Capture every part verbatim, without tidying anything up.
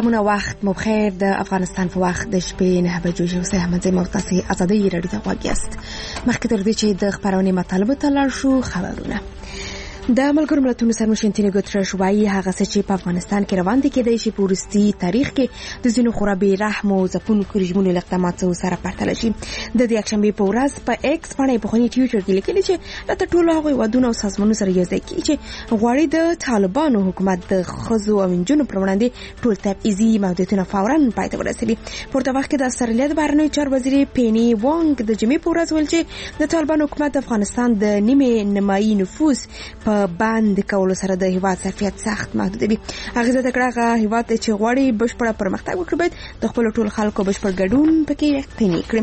سلامونه، وخت مو بخیر. د افغانستان په وخت د شپې نه بجو اوسه احمد زمو تاسو ازادي رادیو ته غواګیاست. مخکې تر دې چې د خبرونې مطالبه ته لاړ شو، خبرونه د ملګرو ملتونو سرمشر انټونیو ګوتریش وايي هغه څه چې په افغانستان کې روان دي کېدای شي په وروستي تاریخ کې د ځینو خورا بې رحم او ځپونکو رژیمونو له اقداماتو سره پرتله شي. د دې یکشنبې په ورځ په ایکس باندې په خوني ټویټر کې لیکلي چې د ټولو هغو ودونو او سازمانونو سره یو ځای کیږي چې غواړي د طالبانو حکومت د خزو او انجونو پر وړاندې ټول تبعیضي محدودیتونه فوراً پای ته ورسوي. پورته وخت کې د استرالیا د بهرنیو چارو وزیر پینی وانګ د جمعې په ورځ ویل چې د طالبانو حکومت د افغانستان د نیمه نیمایي نفوس په باندې کولو سره د هیواد ظرفیت سخت محدودوي. هغه زده کړه هغه هیواد چې غواړي بشپړه پرمختګ وکړي باید د خپل ټول خلکو بشپړ ګډون پکې یقیني کړي.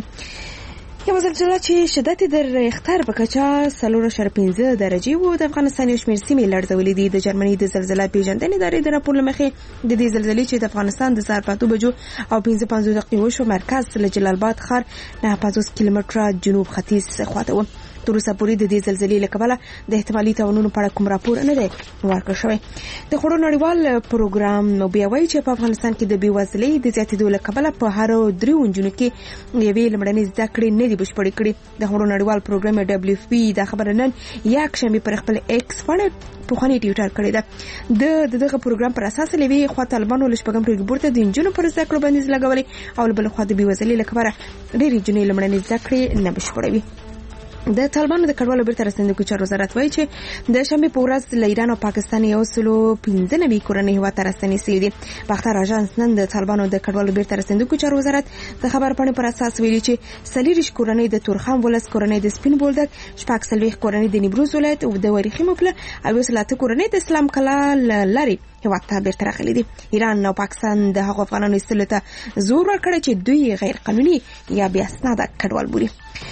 یو زلزله چې شدت د ریختر په کچه څلور اعشاریه پنځه درجې وو د افغانستان یو شمېر سیمې لړزولې دي. د جرمني د زلزلې پیژندنې ادارې د راپور لمخې د دې زلزلې چې د افغانستان د سهار په اته بجو او پنځه پنځوس دقیقې وشو مرکز له جلال آباد ښار نه پنځوس کیلومتره جنوب ختیځ خواته و. تر اوسه پورې د دې زلزلې له کبله د احتمالي تاوانونو په اړه کوم راپور نه دی ورکړل شوی. د خوړو نړیوال پروګرام نو بیا وایي چې په افغانستان کې د بېوزلۍ د زیاتېدو له کبله په هر دریو نجونو کې یوې لومړنۍ زده کړې نه دي بشپړې کړې. د خوړو نړیوال پروګرام ډبلیو اف پی دا خبره نن یکشنبې پر خپل ایکس باندې په خوني ټویټر کړې ده. د دغه پروګرام پر اساس لوي خو طالبانو له شپږم ټولګي پورته د نجونو پر زده کړو بندیز لګولې او بل خو د بېوزلۍ له کبله ډېرې نجونې لومړنۍ زده کړې نه بشپړوي. د طالبانو د کډوالو بیرته راستنېدونکو چارو وزارت وایي چې د شنبې په ورځ له ایران او پاکستان یو سلو پنځه نوي کورنۍ هیواد ته راستنې شوي دي. باختر اژانس نن د طالبانو د کډوالو بیرته راستنېدونکو چارو وزارت د خبرپاڼې پر اساس ویلي چې څلېرویشت کورنۍ د تورخم ولس کورنۍ د سپین بولدک، شپږ څلوېښت کورنۍ د نیمروز ولایت او د وریښمو پله او یو سل اته کورنۍ د اسلام کلا لرې هیواد ته بیرته راغلي دي. ایران او پاکستان د هغو افغانانو ایستلو ته زور ورکړی چې دوی غیر قانوني یا بې اسناده کډوال بولي.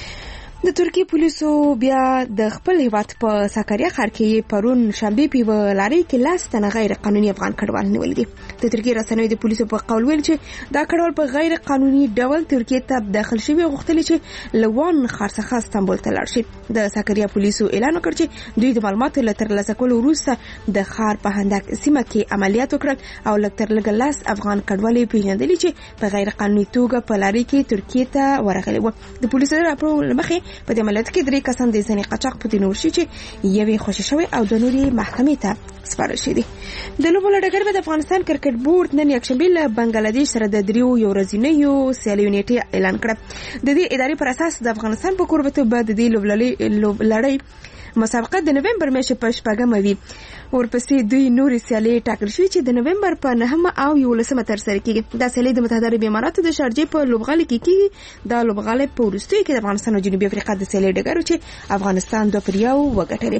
د ترکیې پولیسو بیا د خپل هیواد په ساکریا ښار کې پرون شنبې په یوه لارۍ کې لس تنه غیر قانوني افغان کډوال نیولي دي. د ترکیې رسنیو د پولیسو په قول ویل چې دا کډوال په غیر قانوني ډول ترکیې ته داخل شوي او غوښتلي چې له وان ښار څخه استانبول ته لاړ شي. د ساکریا پولیسو اعلان وکړ چې دوی د معلوماتو له ترلاسه کولو وروسته د ښار په هندک سیمه کې عملیات وکړل او لږ تر لږه لس افغان کډوال یې پیژندلي چې په غیر قانوني توګه په لارۍ کې ترکیې ته ورغلي وو. د پولیسو راپور مخې په دې عملیات کې درې کسان د ځینې قاچاق په دینور شي چې یوې خوشي شوی او د نورې محکمې ته سپارل شوي دي. د لوبو له ډګر د افغانستان کرکټ بورډ نن یکشنبې له بنګلادیش سره د دریو یو ورځنیو سیالیو نیټې اعلان کړه. د دې ادارې پر اساس د افغانستان په کوربتوب به د دې لوبلړۍ مسابقه د نومبر میاشتې په شپږمه وي. ورپسې دوی نورې سیالۍ ټاکل شوي چې د نومبر په نهمه او یولسمه ترسره کیږي. دا سیالۍ د متحده عربي اماراتو د شارجې په لوبغالي کې کیږي. دا لوبغالي په وروستیو کې د افغانستان او جنوبي افریقا د سیالۍ ډګر چې افغانستان دوه پر یو وګټلې.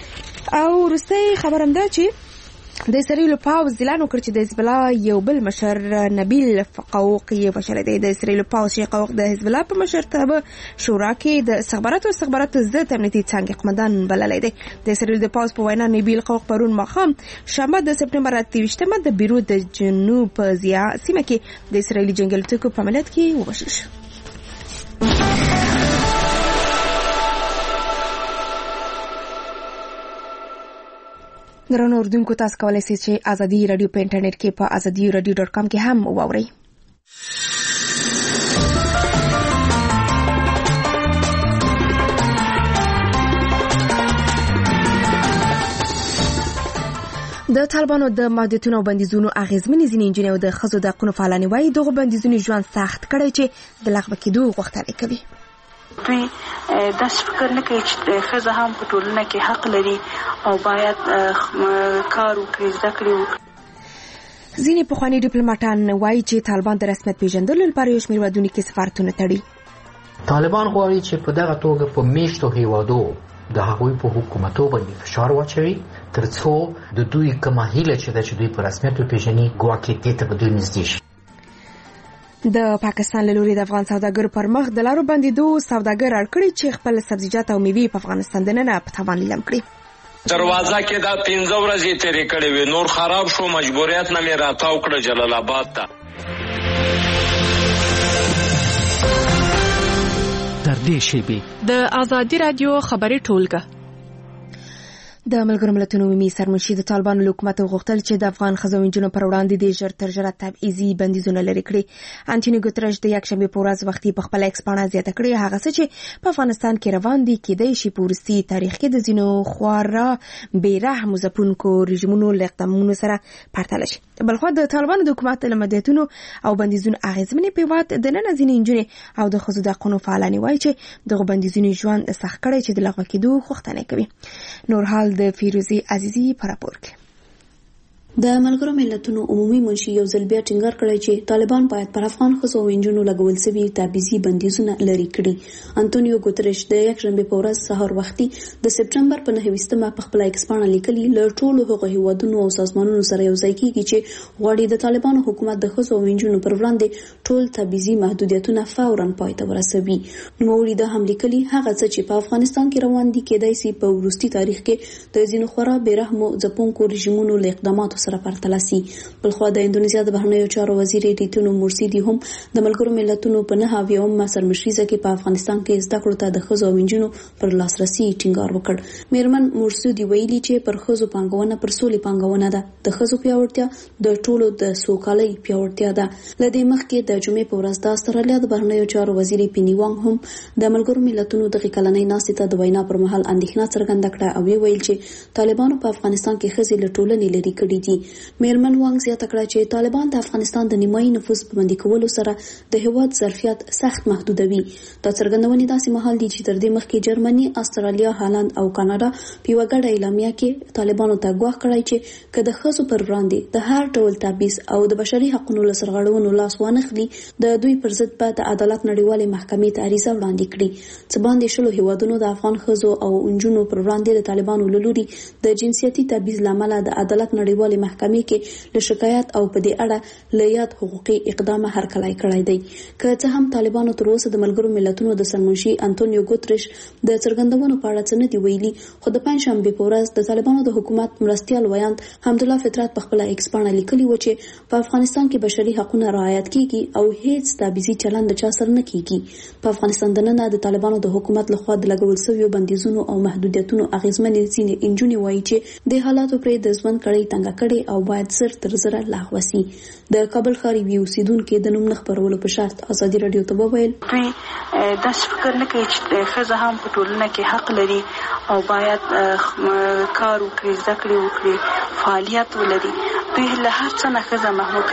او وروستی خبر هم دا چې د اسرائیل پاوز اعلان وکړ چې د حزب الله یو بل مشر نبیل فقوق یې وشړی دی. د اسرائیل پاوز شیخ قوق د حزب الله په مشرتابه شورا کې د استخباراتو او استخباراتو ضد امنیتي څانګې قومندان بللی دی. د اسرائیل د پاوز په وینا نبیل قوق پرون ماښام شنبه د سپټمبر اته ویشتمه د بیروت د جنوب په ضیا سیمه کې د اسرائیلي جنګي الوتکو په عملیات کې ووژل شو. درنو اردوونکو، تاسو کولی شئ چې ازادي رادیو په انټرنیټ کې په ازادي رادیو ډاټ کام کې هم واورئ. د طالبانو د محدودیتونو او بندیزونو اغیزمنې ځینې نجونې او د ښځو د حقونو فعالانې وایي دغو بندیزونو ژوند سخت کړی چې د لغوه کېدو غوښتنه کوي. دوی داسې فکر نه کوي چې ښځه هم په ټولنه کې حق لري او باید کار وکړي، زده کړې وکړي. ځینې پخواني ډیپلوماټان وایي چې طالبان د رسمیت پیژندلو لپاره یو شمېر ودونو کې سفارتونه تړي. طالبان غواړي چې په دغه توګه په میشتو هیوادو د هغوی په حکومتو باندې فشار واچوي ترڅو د دوی کومه هیله چې د دوی په رسمیت وپیژني ګواکې دې ته به دوی نږدې شي. د پاکستان له لوري د افغان سوداګرو پر مخ د لارو بندیدو سوداګر اړ کړي چې خپل سبزیجات او میوې په افغانستان دننه په تاوان لیلام کړي. دروازه کې دا پنځه ورځې تیرې کړې وې، نور خراب شو، مجبوریت نه مې راتاو کړه جلال آباد ته. تر دې شیبې د ازادي رادیو خبري ټولګه د ملګرو ملتونو عمومي سرمنشي د طالبانو له حکومت غوښتل چې د افغان ښځو او نجونو پر وړاندې د ژر تر ژره تبعیضي بندیزونه لرې کړي. انټونیو ګوترش د یکشنبې په ورځ وختي په خپله ایکس پاڼه زیاته کړې هغه څه چې په افغانستان کې روان دي کېدای شي په وروستي تاریخ کې د ځینو خورا بېرحمو ځپونکو رژیمونو له اقدامونو سره پرتله شي. بلخوا د طالبانو د حکومت له مدیتونو او بندیزونو اغېزمنې په هېواد دننه ځینې نجونې او د ښځو د حقونو فعالانې وایي چې دغو بندیزونو ژوند سخت کړی چې د لغوه کېدو غوښتنه کوي. نور حال د فیروزي عزیزی پر راپور کې. د ملګرو ملتونو عمومي منشي یو ځل بیا ټینګار کړی چې طالبان باید پر افغان ښځو او نجونو لګول شوي تبعیضي بندیزونه لرې کړي. انټونیو ګوترش د یکشنبې په ورځ سهار وختي د سپټمبر په نهه ویشتمه په خپله ایکس پاڼه لیکلي له ټولو هغو هیوادونو او سازمانونو سره یو ځای کیږي چې غواړي د طالبانو حکومت د ښځو او نجونو پر وړاندې ټول تبعیضي محدودیتونه فوراً پای ته ورسوي. نوموړي دا هم لیکلي هغه څه چې په افغانستان کې روان دي کېدای شي په وروستي تاریخ کې د ځینو خورا بېرحمو ځپونکو رژیمونو له اقداماتو سره پرتله شي. بلخوا د اندونیزیا د بهرنیو چارو وزیر ریتونو مرسیدي هم د ملګرو ملتونو په نهه اویاومه سرمشریزه کې په افغانستان کې زده کړو ته د ښځو او نجونو پر لاسرسي ټینګار وکړ. میرمن مرسیدي ویلي چې پر ښځو پانګونه پر سولې پانګونه ده. د ښځو پیاوړتیا د ټولو د سوکالۍ پیاوړتیا ده. له دې مخکې د جمعې په ورځ د استرالیا د بهرنیو چارو وزیر پینی وانګ هم د ملګرو ملتونو د کلنۍ ناستې ته د وینا پر مهال اندېښنه څرګنده کړه او ویل چې طالبانو په افغانستان کې ښځې له ټولنې لرې کړي دي. میرمن وانګ زیاته کړه چې طالبان د افغانستان د نیمایي نفوس په بندي کولو سره د هیواد ظرفیت سخت محدودوي. دا څرګندونې داسې مهال دي چې تر دې مخکې جرمني، استرالیا، هالند او کاناډا په یوه ګډه اعلامیه کې طالبانو ته ګواښ کړی چې که د ښځو پر وړاندې د هر ډول تبعیض او د بشري حقونو له سرغړونو لاس وانخلي د دوی پر ضد به د عدالت نړیوالې محکمې ته عریضه وړاندې کړي. څه باندې شلو هیوادونو د افغان ښځو او نجونو پر وړاندې د طالبانو له لوري د جنسیتي تبعیض له امله د عدالت نړیوالې محکمې کې له شکایت او په دې اړه له یاد حقوقي اقدامه هرکلی کړی دی. که څه هم طالبانو تر اوسه د ملګرو ملتونو د سرمنشي انټونیو ګوترش د څرګندونو په اړه څه نه دي ویلي، خو د پنجشنبې په ورځ د طالبانو د حکومت مرستیال ویاند حمدالله فطرت په خپله ایکس پاڼه لیکلي و چې په افغانستان کې بشري حقونه رعایت کیږي او هیڅ تبعیضي چلند د چا سره نه کیږي. په افغانستان دننه د طالبانو د حکومت لخوا د لګول شویو بندیزونو او محدودیتونو اغېزمنې ځینې نجونې وایي چې د حالاتو پرې د ژوند کړۍ تنګه کړې او باید زر تر زره لغوه شي. د کابل ښار یوې اوسیدونکې د نوم نه خپرولو په شرط ازادي راډیو ته وویل دوی داسې فکر نه کوي چې ښځه هم په ټولنه کې حق لري او باید کار وکړي، زده کړې وکړي، فعالیت ولري. دوی له هر څه نه ښځه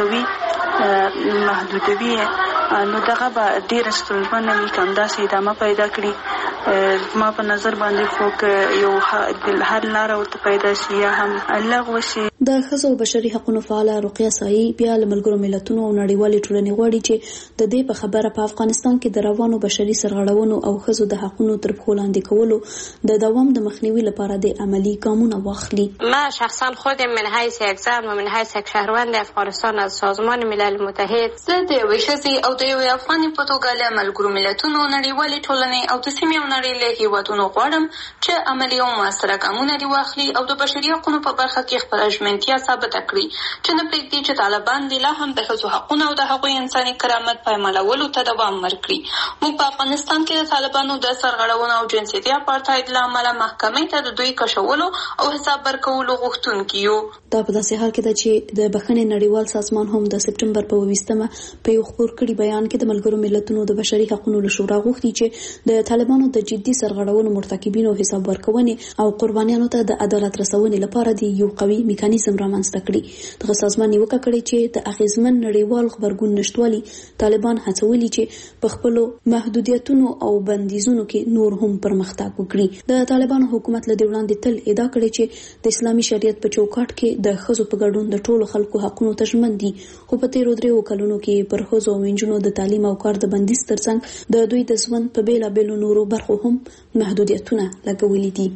محدودوي محدودوي نو دغه به ډېره ستونزمنه وي که همداسې ادامه پیدا کړي. ما په نظر باندې خو که یو هر لاره ورته پیدا شي یا هم لغوه شي. د ښځو او بشري حقونو فعاله رقیه سایي بیا له ملګرو ملتونو او نړیوالې ټولنې غواړي چې د دې په خبره په افغانستان کې د روانو بشري سرغړونو او ښځو د حقونو تر پښو لاندې کولو د دوام د مخنیوي لپاره د عملی ګامونه واخلي. ما شخصا خودم من حیث یک زن و من حیث یک شهروند افغانستان از سازمان ملل متحد زه د یوې ښځې او د یوې افغانې په توګه له ملګرو ملتونو، نړیوالې ټولنې او د سیمې او نړۍ له هېوادونو غواړم چې عملي او مؤثره ګامونه دې واخلي او د بشري حقونو په برخه کې خپله ژمنتیا ثابته کړي چې نه پرېږدي چې طالبان دې لا هم د ښځو حقونه او د هغوی انساني کرامت پایمالولو ته دوام ورکړي. موږ په افغانستان کې د طالبانو د سرغړونو او جنسیتي اپارتاید له امله محکمې ته د دوی کشولو او حساب ورکولو غوښتونکي یو. دا په داسې حال کې ده چې د بخښنې نړیوال سازمان هم د سپټمبر په اوویشتمه په یو خپور کړي بیان کې د ملګرو ملتونو د بشري حقونو له شورا غوښتي چې د طالبانو د جدي سرغړونو مرتکبینو حساب ورکونې او قربانیانو ته د عدالت رسونې لپاره د یو قوي میکانیزم رامنځته کړي. دغه سازمان نیوکه کړې چې د اغیزمن نړیوال خبرګون نشټوالي طالبان هڅولي چې په خپلو محدودیتونو او بندیزونو کې نور هم پرمختګ وکړي. د طالبانو حکومت له دې وړاندې تل ادعا کړې چې د اسلامي شریعت په چوکاټ کې د ښځو په ګډون د ټولو خلکو حقونو ته ژمن دي، خو په تیرو دریو کلونو کې پر ښځو او نجونو د تعلیم او کار د بندیز ترڅنګ د دوی د ژوند په بېلابېلو نورو برخو هم محدودیتونه لګولي دي.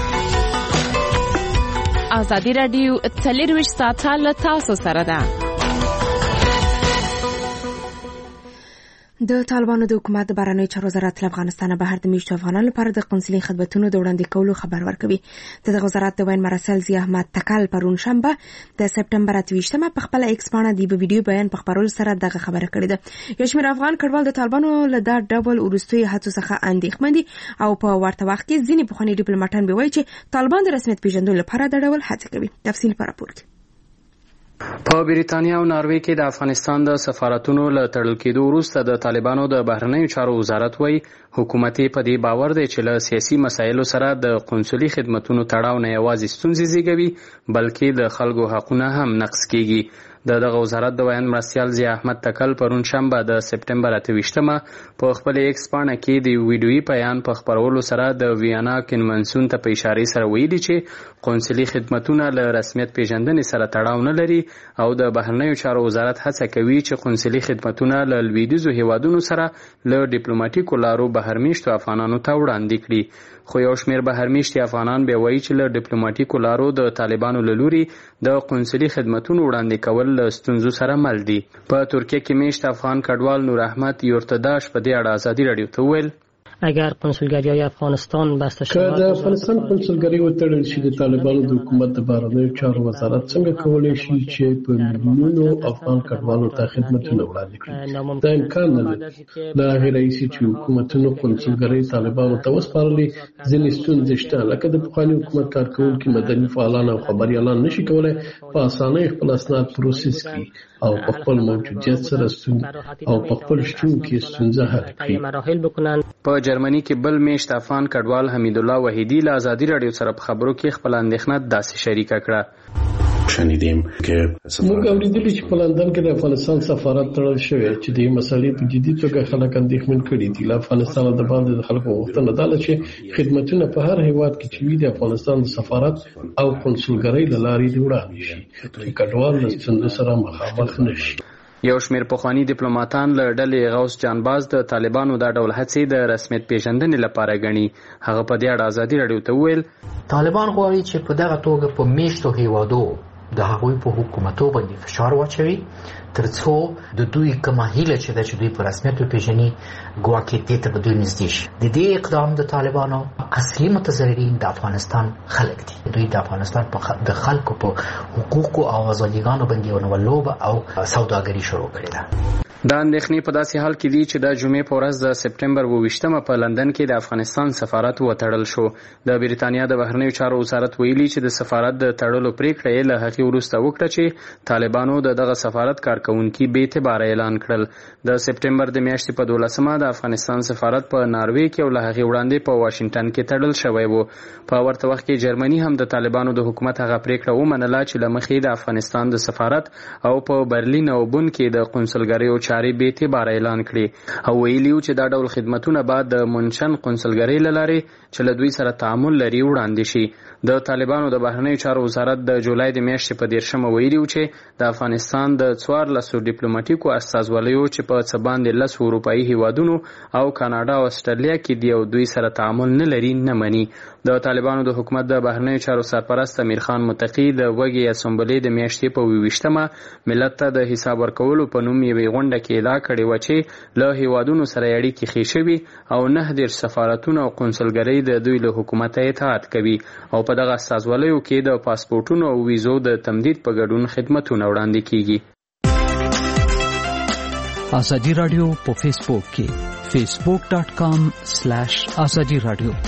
ازادي راډیو څلرویشت ساعته له تاسو سره ده. د طالبانو د حکومت د بهرنیو چارو وزارت له افغانستان بهر د میشتو افغانانو لپاره د قونسلي خدمتونو د وړاندې کولو خبر ورکوي. د دغه وزارت د وین مرسل ضیا احمد تکل پرون شنبه د سپټمبر اته ویشتمه په خپل ایکس باندې د ویډیو بیان په خبرولو سره دغه خبره کړې ده. یو شمېر افغان کډوال د طالبانو له دا ډول وروستیو هڅو څخه اندېښمن دي او په ورته وخت کې ځینې پخواني ډیپلوماټان به وایي چې طالبان د رسمیت پیژندلو لپاره د ډول هڅه کوي. تفصیل په راپور کې. په بریتانیا او ناروې کې د افغانستان د سفارتونو له تړل کېدو وروسته د طالبانو د بهرنیو چارو وزارت وایي حکومت په دې باور دی چې له سیاسي مسایلو سره د قونسلي خدمتونو تړاو نه یوازې ستونزې زیږوي بلکې د خلکو حقونه هم نقض کیږي. د دغه وزارت د ویان مرسیال ضیا احمد تکل پرون شنبه د سپټمبر اته ویشتمه په خپل ایکس باندې کې د ویډیویي بیان په خبرولو سره د ویانا کنونسیون ته په اشاره سره ویلي چې قونسلي خدمتونه له رسمیت پیژندنې سره تړاو نه لري او د بهرنیو چارو وزارت هڅه کوي چې قونسلي خدمتونه له لویدیځو هیوادونو سره له ډیپلوماټیکو لارو بهرمیشتو افغانانو ته وړاندې کړي. خو یو شمېر بهرمیشتي افغانان به وایي چې له ډیپلوماټیکو لارو د طالبانو له لوري د قونسلي خدمتونو وړاندې کول له ستونزو سره مل دي. په ترکیه کې میشت افغان کډوال نور احمد یورتداش په دې اړه ازادي راډیو ته وویل اگر قنسولگری‌های افغانستان بسته شود که د افغانستان قنسولگری وتړل شي د طالبانو د حکومت د بهرنیو چارو وزارت څنګه کولی شي چې په میلیونونو افغان کډوالو ته خدمتونه وړاندې کړي؟ دا امکان نه لري. د هغې راهیسې چې حکومتونو قنسولګرۍ طالبانو ته وسپارلې ځینې ستونزې شته لکه د پخواني حکومت کارکوونکي مدني فعالان او خبریالان نشي کولی په اسانۍ خپل اسناد پروسس کړي او په خپل موجودیت سره ستونزه او په خپل شتون کې ستونزه حل کړي. په جرمني کې بل میشت افغان کډوال حمید الله وحیدی له ازادي راډیو سره په خبرو کې خپل اندېښنه داسې شریکه کړه. شنیدیم که موږ اوریدلي چې په لندن کې د افغانستان سفارت تړل شوی چې د مسلې په جدي توګه خلک اندېښمن کړي دي. له افغانستان د باندې د خلکو غوښتنه ده چې خدمتونه په هر هیواد کې چې وي د افغانستان د سفارت او قنسولګرۍ له لارې وړاندې شي چې کډوال له ستونزو سره مخامخ نشي. یو شمېر پخواني ډیپلوماټان له ډلې غوث جانباز د طالبانو دا ډول هڅې د رسمیت پیژندنې لپاره ګڼي. هغه په دې اړه ازادي راډیو ته وویل طالبان غواړي چې په دغه توګه په میشتو هیوادو د هغوی په حکومتو باندې فشار واچوي ترڅو د دوی کومه هیله چې د دوی په رسمیت پیژني ګواکې دې ته به دوی نږدې شي. د دې اقدام د طالبانو اصلي متضررین د افغانستان خلک دي. دوی د افغانستان په د خلکو په حقوقو او ازادیګانو باندې یو لوبه او سوداګري شروع کړې ده. دا اندېښنې په داسې حال کې دي چې د جمعې په ورځ د سپټمبر اوه ویشتمه په لندن کې د افغانستان سفارت وتړل شو. د بریتانیا د بهرنیو چارو وزارت ویلي چې د سفارت د تړلو پریکړه یې له هغې وروسته وکړه چې طالبانو د دغه سفارت کارکوونکي بې اعتباره اعلان کړل. د سپټمبر د میاشتې په دولسمه د افغانستان سفارت په ناروې کې او له هغې وړاندې په واشنګټن کې تړل شوی و. په ورته وخت کې جرمني هم د طالبانو د حکومت هغه پریکړه ومنله چې له مخې د افغانستان د سفارت او په برلین او بون کې د قنسولګریو چارې بې اعتباره اعلان کړي او ویلیو چې دا ډول خدمتونه بعد د منشن قنسولګرۍ له لارې چې له دوی سره تعامل لري وړاندې شي. د طالبانو د بهرنیو چارو وزارت د جولای د میاشتې په دیرشمه ویلیو چې د افغانستان د څوارلسو ډیپلوماټیکو استازولیو چې په څه باندې لس اروپایي هیوادونو او کاناډا او استرالیا کې دي او دوی سره تعامل نه لري نه مني. د طالبانو د حکومت د بهرنیو چارو سرپرست امیر خان متقي د وږي اسمبلې د میاشتې په اوه ویشتمه ملت ته د حساب ورکولو په نوم یوې غونډه کې ادعا کړې وه چې له هیوادونو سره اړیکې ښې شوي او نه دېرش سفارتونه او قنسولګرۍ د دوی له حکومته اطاعت کوي او په دغه استازولیو کې د پاسپورټونو او ویزو د تمدید په ګډون خدمتونه وړاندې کیږي. ازادي راډیو په فیسبوک کې فیسبوک ډاټ کام سلیش ازادي راډیو.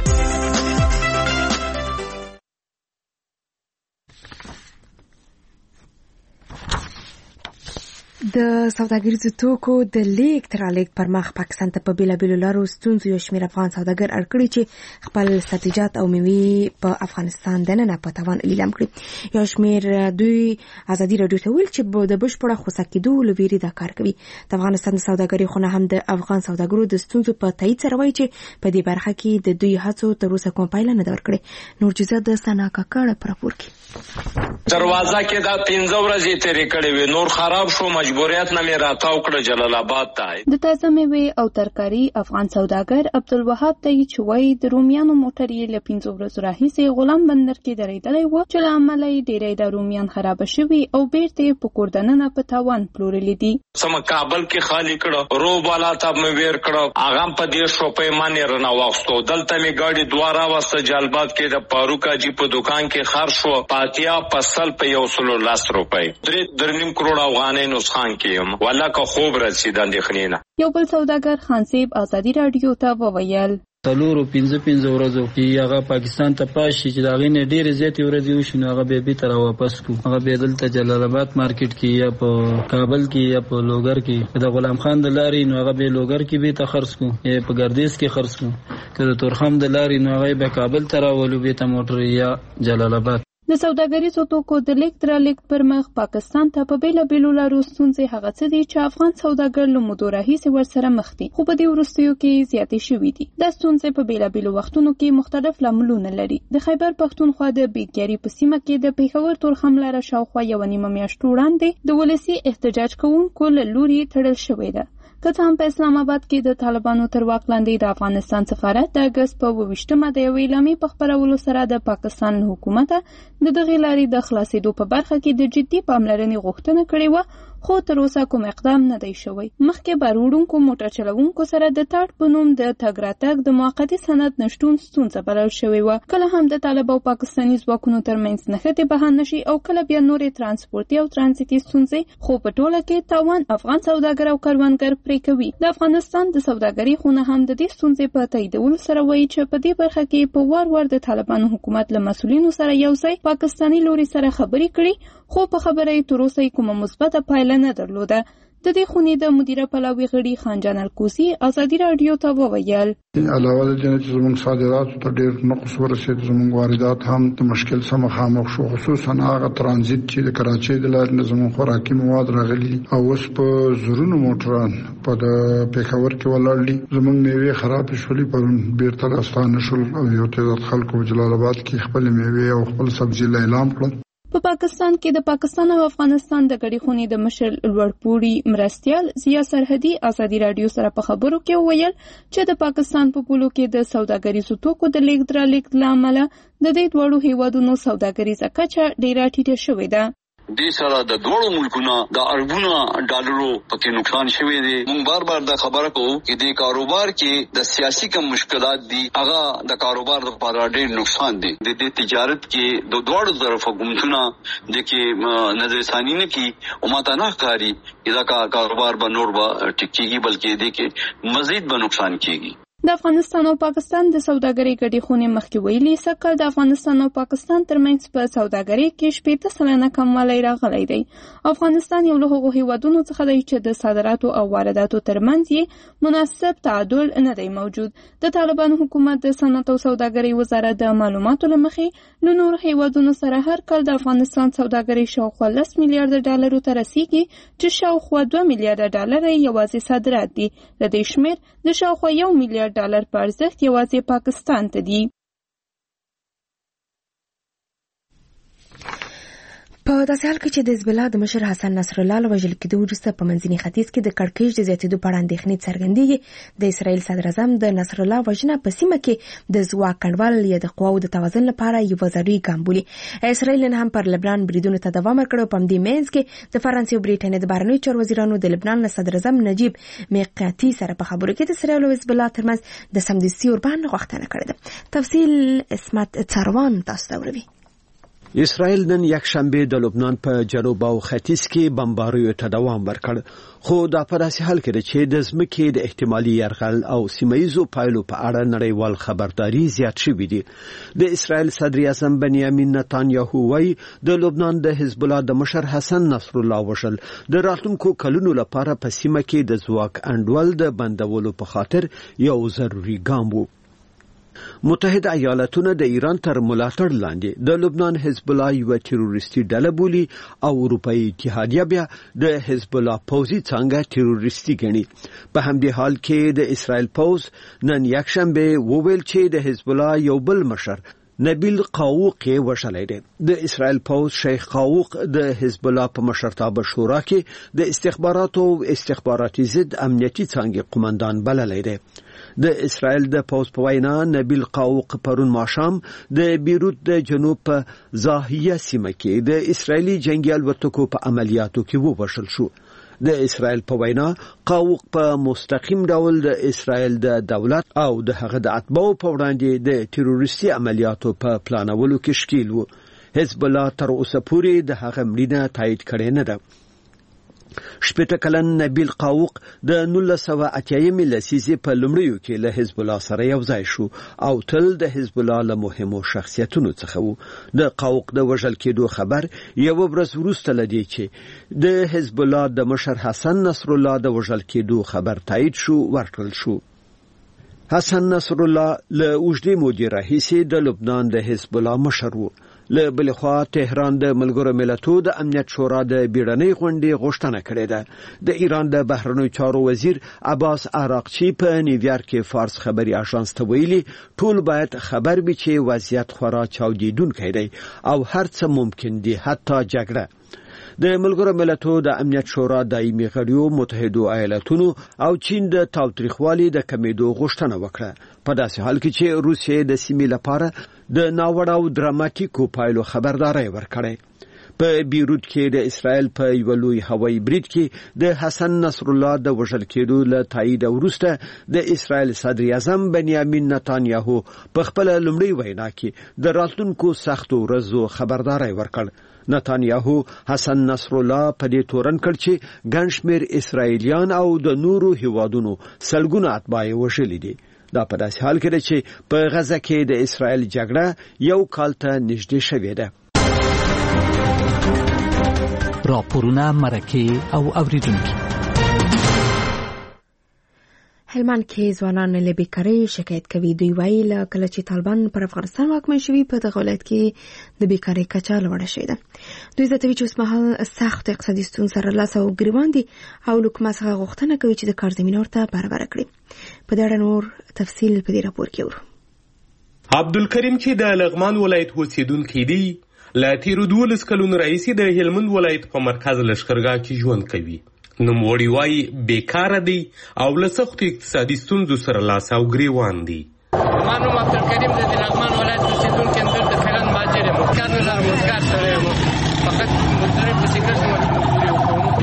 د سوداګریزو توکو د لیږد رالېږد پر مخ پاکستان ته په بېلابېلو لارو ستونزو یو شمېر افغان سوداګر اړ کړي چې خپل سبزیجات او میوې په افغانستان دننه په تاوان لیلام کړي. یو شمېر دوی ازادي راډیو ته ویل چې د بشپړه خوسا کېدو له ویرې دا کار کوي. د افغانستان د سوداګرۍ خونه هم د افغان سوداګرو د ستونزو په تایید سره وایي چې په دې برخه کې د دوی هڅو تر اوسه کومه پایله نه ده ورکړې. نورجزه د سنا کاکړ په راپور کې دروازه کې دا پنځه ورځې تېرې کړې وې نور خراب شو مجبور مجبوریت نه مې راتاو کړ جلال آباد ته. د تازه میوې او ترکاري افغان سوداګر عبدالوهاب ته چې وایي د رومیانو موټر یې له پنځو ورځو راهیسې غلام بندر کې درېدلی و چې له امله یې ډېری د رومیان خرابه شوي او بیرته یې په کور دننه په تاوان پلورلي دي. سم کابل کې خالی کړه رو بالا ته مې ویر کړه هغه په دې شوپې مانې رانه واغستو. دلته مې ګاډي دواره واسطه جلبات کې د فاروق اجي په دکان کې خرڅ شو پاتیا پسل په یو سلو لاس روپۍ درې درنیم کروڑ افغانۍ نسخان کې ولا که خوب رسید اندېښنې. یو بل سوداګر خانصیب ازادي رادیو ته وویل تلورو پنځه پنځه ورځو چې هغه پاکستان ته پاشي چې دا غینه ډېرې زیاتې ورځې وشي نو هغه به به تر واپس کو هغه به دلته جلال آباد مارکیټ کې یا په کابل کې یا په لوګر کې د غلام خان د لارې نو هغه به لوګر کې به تخرص کو یا په ګردیز کې خرڅ کو کله تورخم د لارې نو هغه به کابل ته راولو به ته موټر یا جلال آباد. د سوداګریزو توکو د لیږد رالېږد پر مخ پاکستان ته په بېلابېلو لارو ستونزې هغه څه دي چې افغان سوداګر له مودو راهیسې ورسره مخ دي خو په دې وروستیو کې زیاتې شوي دي. دا ستونزې په بېلابېلو وختونو کې مختلف لاملونه لري. د خیبر پښتونخوا د بیګیاري په سیمه کې د پېښور تورخم لاره شاوخوا یوه نیمه میاشت وړاندې د ولسي احتجاج کوونکو له لوري تړل شوې ده. که څه هم په اسلام آباد کې د طالبانو تر واک لاندې د افغانستان سفارت د اګست په اووه ویشتمه د یوې اعلامیې په خپرولو سره د پاکستان له حکومته د دغې لارې د خلاصېدو په برخه کې د جدي پاملرنې غوښتنه کړې وه خو تر اوسه کوم اقدام نه دی شوی. مخکې بار وړونکو موټر چلوونکو سره د تاټ په نوم د تګ راتګ د موقتي سند نشتون ستونزه بلل شوې وه. کله هم د طالب او پاکستاني ځواکونو ترمنځ نښتې بهانه شي او کله بیا نورې ترانسپورتي او ترانزیتي ستونزې خو په ټوله کې تاوان افغان سوداګر او کروندګر پرې کوي. د افغانستان د سوداګرۍ خونه هم د دې ستونزې په تاییدولو سره وایي چې په دې برخه کې په وار وار د طالبانو حکومت له مسؤلینو سره یو ځای پاکستاني لوري سره خبرې کړي خو په خبره یې تر اوسه کومه مثبته پایله نه درلوده. د دې خونې د مدیره پلاوي غړي خانجان الکوسی ازادي رادیو ته وویل علاوه د دې چې زموږ صادرات ته ډېر نقص ورسېد زموږ واردات هم د مشکل سره مخامخ شو خصوصا هغه ترانزیت چې د کراچۍ د لارې نه زموږ خوراکي مواد راغلي او اوس په زرونو موټران په د پېښور کې ولاړ دي زموږ میوې خراب شولې پرون بیرته راستانه شول او یو تعداد خلکو جلال آباد کې خپل میوې او خپل سبزي اعلان کړل. په پاکستان کې د پاکستان او افغانستان د ګډې خونې د مشر لوړپوړي مرستیال ضیا سرحدي ازادي رادیو سره په خبرو کې وویل چې د پاکستان په پولو کې د سوداګریزو توکو د لیږد رالېږد له امله د دې دواړو هیوادونو سوداګریزه کچه ډېره ټیټه شوې ده. دې سره د دوړو ملکونو د اربونو ډالرو پکې نقصان شوی دی. مونږ بار بار دا خبره کوو چې د کاروبار کې د سیاسي کم مشکلات دي هغه د کاروبار لپاره ډېر نقصان دي. د دې تجارت کې د دوړو طرفه ګمتونه د کې نظر ثاني نه کی او ماته نه کاری دا کاروبار به نور به ټیکيږي بلکې د کې مزید به نقصان کیږي. د افغانستان او پاکستان د سوداګرۍ ګډې خونې مخکې ویلي سکه د افغانستان او پاکستان ترمنځ په سوداګرۍ کې شپږ سلنه کموالی راغلی دی. افغانستان یو له هغو هیوادونو څخه دی چې د صادراتو او وارداتو ترمنځ یې مناسب تعادل نه دی موجود. د طالبانو حکومت د صنعت او سوداګرۍ وزارت د معلوماتو له مخې له نورو هیوادونو سره هر کال د افغانستان سوداګرۍ شاوخوا لس میلیارډ ډالرو ته رسیږي چې شاوخوا دوه میلیارډ ډالر یوازې صادرات دي. د دې شمېر د شاوخوا یو میلیارډ ډالر په ارزښت یوازې پاکستان ته دي. په داسې حال کې چې د حزب الله د مشر حسن نصر الله له وژل کېدو وروسته په منځني ختیځ کې د کړکېچ د زیاتېدو په اړه اندېښنې څرګندېږي. د اسرائیل صدر اعظم د نصر الله وژنه په سیمه کې د ځواک انډول یا د قواو د توازن لپاره یو ضروري ګام بولي. اسرائیل نن هم پر لبنان بریدونو ته دوام ورکړ. په همدې منځ کې د فرانسې او بریټانیا د بهرنیو چارو وزیرانو د لبنان له صدر اعظم نجیب میقاتي سره په خبرو کې د اسرائیل او حزب الله ترمنځ د سمدستي اوربان غوښتنه کړې ده. تفصیل اسمت څاروان تاسو ته وروي. اسرائیل نن یک شنبه د لبنان په جنوب او ختیځ کې بمباریو ته دوام ورکړ خو دا په داسې حال کې چې د ځمکې د احتمالي یرغل او سیمایزو پایلو په اړه نړیوال خبرداري زیات شوی دی. د اسرائیل صدر اعظم بنیامین نتانیاهو وايي د لبنان د حزب الله د مشر حسن نصر الله وژل د راتلونکو کلونو لپاره په سیمه کې د ځواک انډول د بندولو په خاطر یو ضروري ګام و. متحده ایالاتونه د ایران تر ملاتړ لاندې د لبنان حزب الله یو تروریستي ډله بولي او اروپאי اتحادیه بیا د حزب الله پوځي څنګه تروریستي ګڼي. په همدې حال کې د اسرائیل پوځ نن یکشنبه وویل چې د حزب الله یو بل مشر نبیل قاوق وشلای دی. د اسرائیل پوز شیخ قاوق د حزب الله په مشرتابه شورا کې د استخباراتو او استخباراتي ضد امنیتي څانګې قومندان بللی دی. د اسرائیل د پوز په وینا نبیل قاوق پرون ماښام د بیروت د جنوب په زاهیه سیمه کې د اسرائیلي جنگي الوتکو په عملیاتو کې ووژل شو. د اسرائیل په وینا قاوق په مستقیم ډول د اسرائیل د دولت او د هغه د اتباعو په وړاندې د تروریستي عملیاتو په پلانولو کې ښکیل و. حزب الله تر اوسه پورې د هغه مړینه تایید کړې نه ده. شپږ کلن نبیل قاوق د نولس سوه اتیایمې لسیزې په لومړیو کې له حزب الله سره یو ځای شو او تل د حزب الله له مهمو شخصیتونو څخه و. د قاوق د وژل کېدو خبر یو ورځ وروسته لدی چې د حزب الله د مشر حسن نصر الله د وژل کېدو خبر تایید شو ورکړل شو. حسن نصر الله له اوږدې مودې راهیسې د لبنان د حزب الله مشر و. له بلې خوا تهران د ملګرو ملتونو د امنیت شورا د بیړنۍ غونډې غوښتنه کړې ده. د ایران د بهرنیو چارو وزیر عباس عراقچي په نیویارک کې فارس خبري اژانس ته ویلي ټول باید خبر وي چې وضعیت خورا چاودیدونکی دی او هر څه ممکن دي حتی جګړه. د ملګرو ملتونو د امنیت شورا دایمي غړیو متحدو ایالاتونو او چین د تاوتریخوالي د کمیدو غوښتنه وکړه په داسې حال کې چې روسیې د سیمې لپاره د ناوړه او دراماتیکو پایلو خبرداري ورکړه. په بیروت کې د اسرائیل په یو لوی هوایي برید کې د حسن نصر الله د وژل کېدو له تایید وروسته د اسرائیل صدر اعظم بنیامین نتانیاهو په خپل لومړی وینا کې د راتلونکو سختو ورځو خبرداري ورکړ. نتانیاهو حسن نصر الله په دې تورن کړ چې ګڼ شمېر اسرائیلیان او د نورو هیوادونو سلګونه اتباع یې وژلي دي. دا په داسې حال کې ده چې په غزه کې د اسرائیل جګړه یو کال ته نږدې شوې ده. راپورونه مرکه او اوریدونکي. هلمند کې ځوانان له بیکارۍ شکایت کوي. دوی وایي له کله چې طالبان پر افغانستان واکمن شوي په دغه ولایت کې د بیکارۍ کچه لوړه شوې ده. دوی زیاتوي چې اوسمهال سخت اقتصادي ستونزې سره لاس او ګریوان دي او له حکومت څخه غوښتنه کوي چې د کار زمینه ورته برابره کړي. په دې اړه نور تفصیل په دې راپور کې ورو. عبدالکریم چې د لغمان ولایت اوسیدونکی دی له تیرو دولس کلونو راهیسې د هلمند ولایت په مرکز لښکرګاه کې ژوند کوي. نوموړی وایي بیکاره دی او له سختو اقتصادي ستونزو سره لاس او ګریوان دی. ما نوم عبدالکریم دی، د لغمان ولایت اوسیدونکی یم. دلته فعلا مهاجر یم، کار نه لرم، روزګار سړی یم، فقط مزدورۍ پسې ګرځم او مزدوري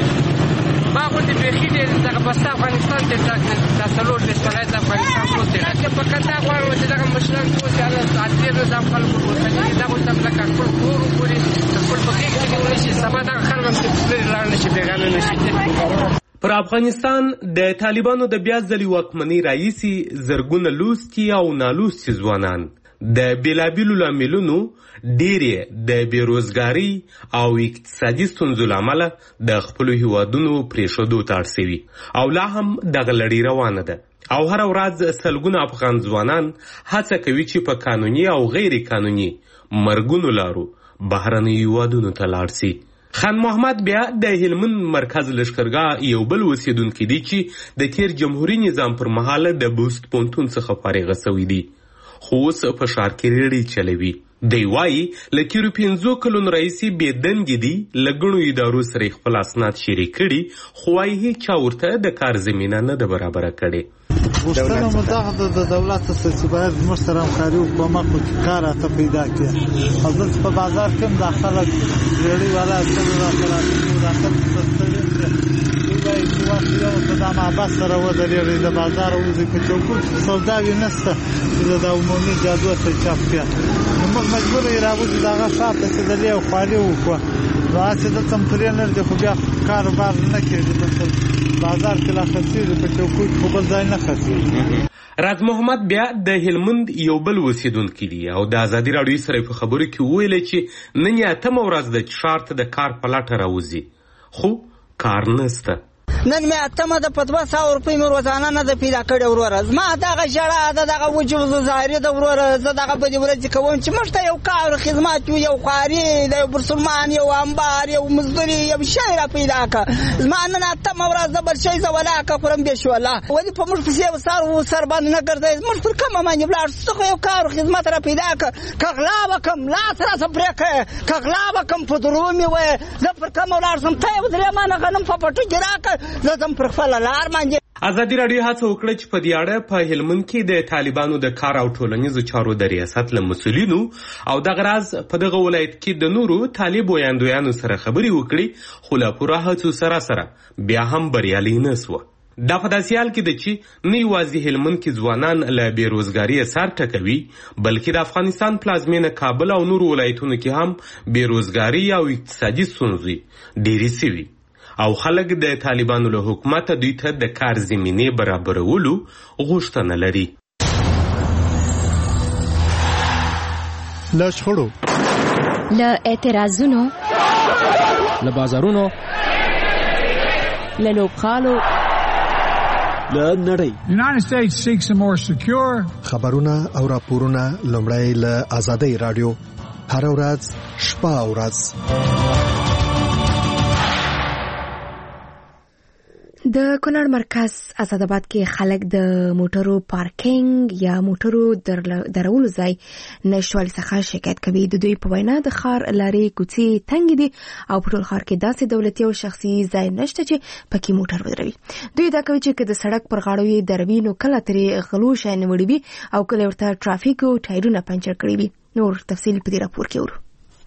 کوم. ما غوندې بیخي دی دغه بسته افغانستان ته دا څلور دېرش ولایت د افغانستان ټول دی. چې فقط دا غواړم چې دغه مشران چې اوس هغه عدلي نظام خلکو ورکوي دغو ته هم لکه خپل کور وګوري، خپل په غېږ کې ونیول شي، سبا دغه خلک هم چې لرې لاړ نه شي، بېګانه نه شي. پر افغانستان د طالبانو د بیا ځلې واکمنۍ راهیسې زرګونه لوستي او نالوستي ځوانان د بېلابېلو لاملونو ډېرې د بېروزګارۍ او اقتصادي ستونزو له امله د خپلو هیوادونو پرېښودو ته اړ شوي او لا هم دغه لړۍ روانه ده او هره ورځ سلګونه افغان ځوانان هڅه کوي چې په قانوني او غیر قانوني مرګونو لارو بهرنیو هیوادونو ته لاړ شي. خان محمد بیا د هلمند مرکز لښکرګاه یو بل اوسیدونکی دی چې د تیر جمهوري نظام پر مهال د بوست پونتون څخه فارغ شوی دی خو اوس په ښار کې ریړۍ چلوي. دی وایي له تیرو پنځو کلونو راهیسې بې دندې دي، له ګڼو ادارو سره یې خپل اسناد شریک کړي خو وایي هېچا ورته د کار زمینه نه ده برابره کړې. غوښتنه مو دغه ده د دولت څخه چې باید زموږ سره همکاري وکړي، په مخکې کې کار راته پیدا کړي. او دلته په بازار کې هم دا خلک ریړۍ والا څه راته راځي، دا خلک څه ستړي دي. دوی وایي چې وخت یو په دا محبس سره ودرېږئ، د بازار وځئ، په چوکو کې سوداوي نشته چې د عمومي جادو ته چاپ کړي. نو موږ مجبور یې راوځو دغه ښار ته چې دلې یو خواري وکړو. نو هسې دلته هم پرې نه ږدي، خو بیا کاروبار نه کېږي، دلته بازار کې لا خرڅېږي، په چوکو کې خو بل ځای نه خرڅېږي. راز محمد بیا د هلمند یو بل اوسیدونکی دی او د ازادي راډیو سره په خبرو کې وویل چې نن یې اتمه ورځ ده چې ښار ته د کار په لټه راوځي خو کار نشته. نن مې اتمه د په دوه سوه روپۍ مې روزانه نه ده پیدا کړې وروره. زما دغه ژړا ده، دغه وجود ظاهري ده وروره. زه دغه بدې ورځې کوم چې موږ ته یو کار خدمات یو خواري د یو برسلمان یو امبار یو مزدوري یو شی را پیدا کړه. زما نن اتمه ورځ زه بل شی زه ولاکه خورم بې شوله. ولې په موږ پسې یو سر و سر باندې نه ګرځئ؟ موږ پر کومه باندې ولاړ شو؟ څه خو یو کار خدمت را پیدا کړه. که غلا به کړم لاس راڅه پرې کړې، که غلا به کړم په درو مې وایې زه پر کومه ولاړ شم؟ ته یې ودرېمانه غنم په پټو کې راکړه، زه ځم پر خپله لار باندې. ازادي راډیو هڅه وکړه چې په دې اړه په هلمند کې د طالبانو د کار او ټولنیزو چارو د ریاست له مسؤلینو او دغه راز په دغه ولایت کې د نورو طالب ویاندویانو سره خبرې وکړي، خو له پوره هڅو سره سره بیا هم بریالي نه سوه. دا په داسې حال کې ده چې نه یوازې هلمند کې ځوانان له بېروزګارۍ سر ټکوي، بلکې د افغانستان پلازمینه کابل او نورو ولایتونو کې هم بېروزګارۍ او اقتصادي ستونزې ډېرې سوي او خلک د طالبانو له حکومته دوی ته د کار زمینې برابرولو غوښتنه لري. له شخړو، له اعتراضونو، له بازارونو، له لوبغالو، له نړۍ United States seeks a more secure خبرونه او راپورونه لومړی له آزادۍ راډیو هر ورځ شپه او ورځ. د کونړ مرکز آزاد آباد کې خلک د موټرو پارکینګ یا موټرو درولو ځای نشوالي څخه شکایت کوي. د دوی په وینا د ښار لارې کوڅې تنګې دي او په ټول ښار کې داسې دولتي او شخصي ځای نشته چې پکې موټر ودروي. دوی دا کوي چې که د سړک پر غاړو یې دروي نو کله ترې غلو شیان وړي وي او کله ورته ټرافیک او ټایرونه پنچر کړي وي. نور تفصیل په دې راپور کې ورو.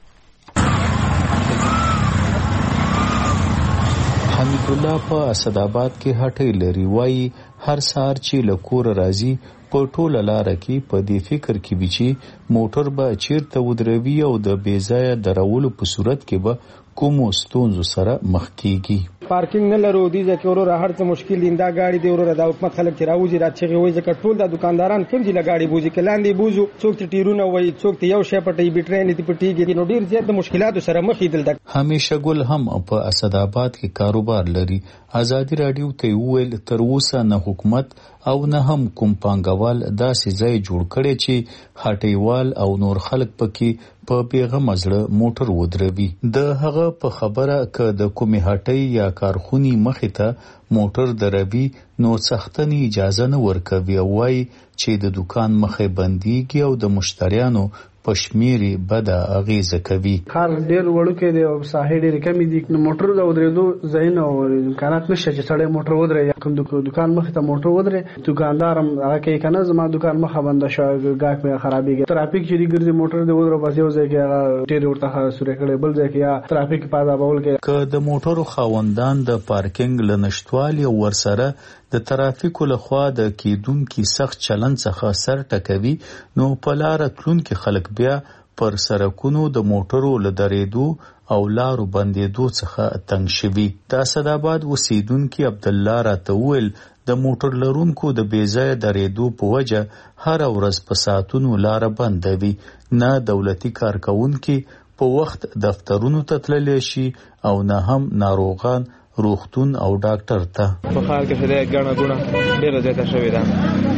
حمید الله په اسد آباد کې هټۍ لري. وایي هر سهار چې له کوره راځي په ټوله لاره کې په دې فکر کې وي چې موټر به چیرته ودروي او د بې ځایه درولو په صورت کې به کومو ستونزو سره مخ کیږي. پارکینګ نه لرو دي ځکه ورور هر څه مشکل دي. دا گاډي دی ورور د حکومت خلک چې راوځي را چغي وایي ځکه ټول د دکانداران کوم ځای لا گاډي بوزي کلاندې بوزو څوک ته ټیرونه وایي څوک ته یو شی پټي بیټرین دي پټيږي نو ډیر زیات د مشکلاتو سره مخ دي. همیشه ګل هم په اسد آباد کې کاروبار لري. ازادي راډیو ته ویل تر اوسه نه حکومت او نه هم کوم پانګوال داسې ځای جوړ کړي چې هټیوال او نور خلک پکې په بیغمه زړه موټر ودروي. د هغه په خبره که د کومې هټۍ یا کارخونې مخې ته موټر دروي نو سختنی اجازه نه ورکوي او وایي چې د دکان مخې بنديږي او د مشتریانو پشمیري بده اغیزه کوي. خار ډیر وړوکې دی او ساحې ډیر کمی دي نو موټر د ودرېدو ځای نه او امکانات نشته چې سړی موټر ودرې کوم دکان مخې ته موټر ودرې دکاندار هم هغه کوي کنه زما دکان مخه بنده شو ګاک به خرابېږي. ترافیک چې دی ګرځي موټر دی ودرو بس یو ځای کې هغه ډیر ورته سورې کړي بل ځای کې یا ترافیک پاده بول کې که د موټرو خاوندان د پارکینګ لنشټوالي او ورسره د ترافیکو لخوا د کیدونکو سخت چلن څخه سر ټکوي نو په لار تلونکو خلک بیا پر سرکونو د موټرو لدریدو او لارو بندیدو څخه تنګ شوي. د اسد آباد اوسیدونکو عبد الله راته ویل د موټر لرونکو د بیځای دریدو په وجه هر ورځ په ساعتونو لار بندوي. نه دولتي کارکونکو په وخت دفترونو ته تللی شي او نه هم ناروغان روغتون او ډاکټر ته. په خار کې خدای ګڼه ګڼه ډیره زیاته شوې ده.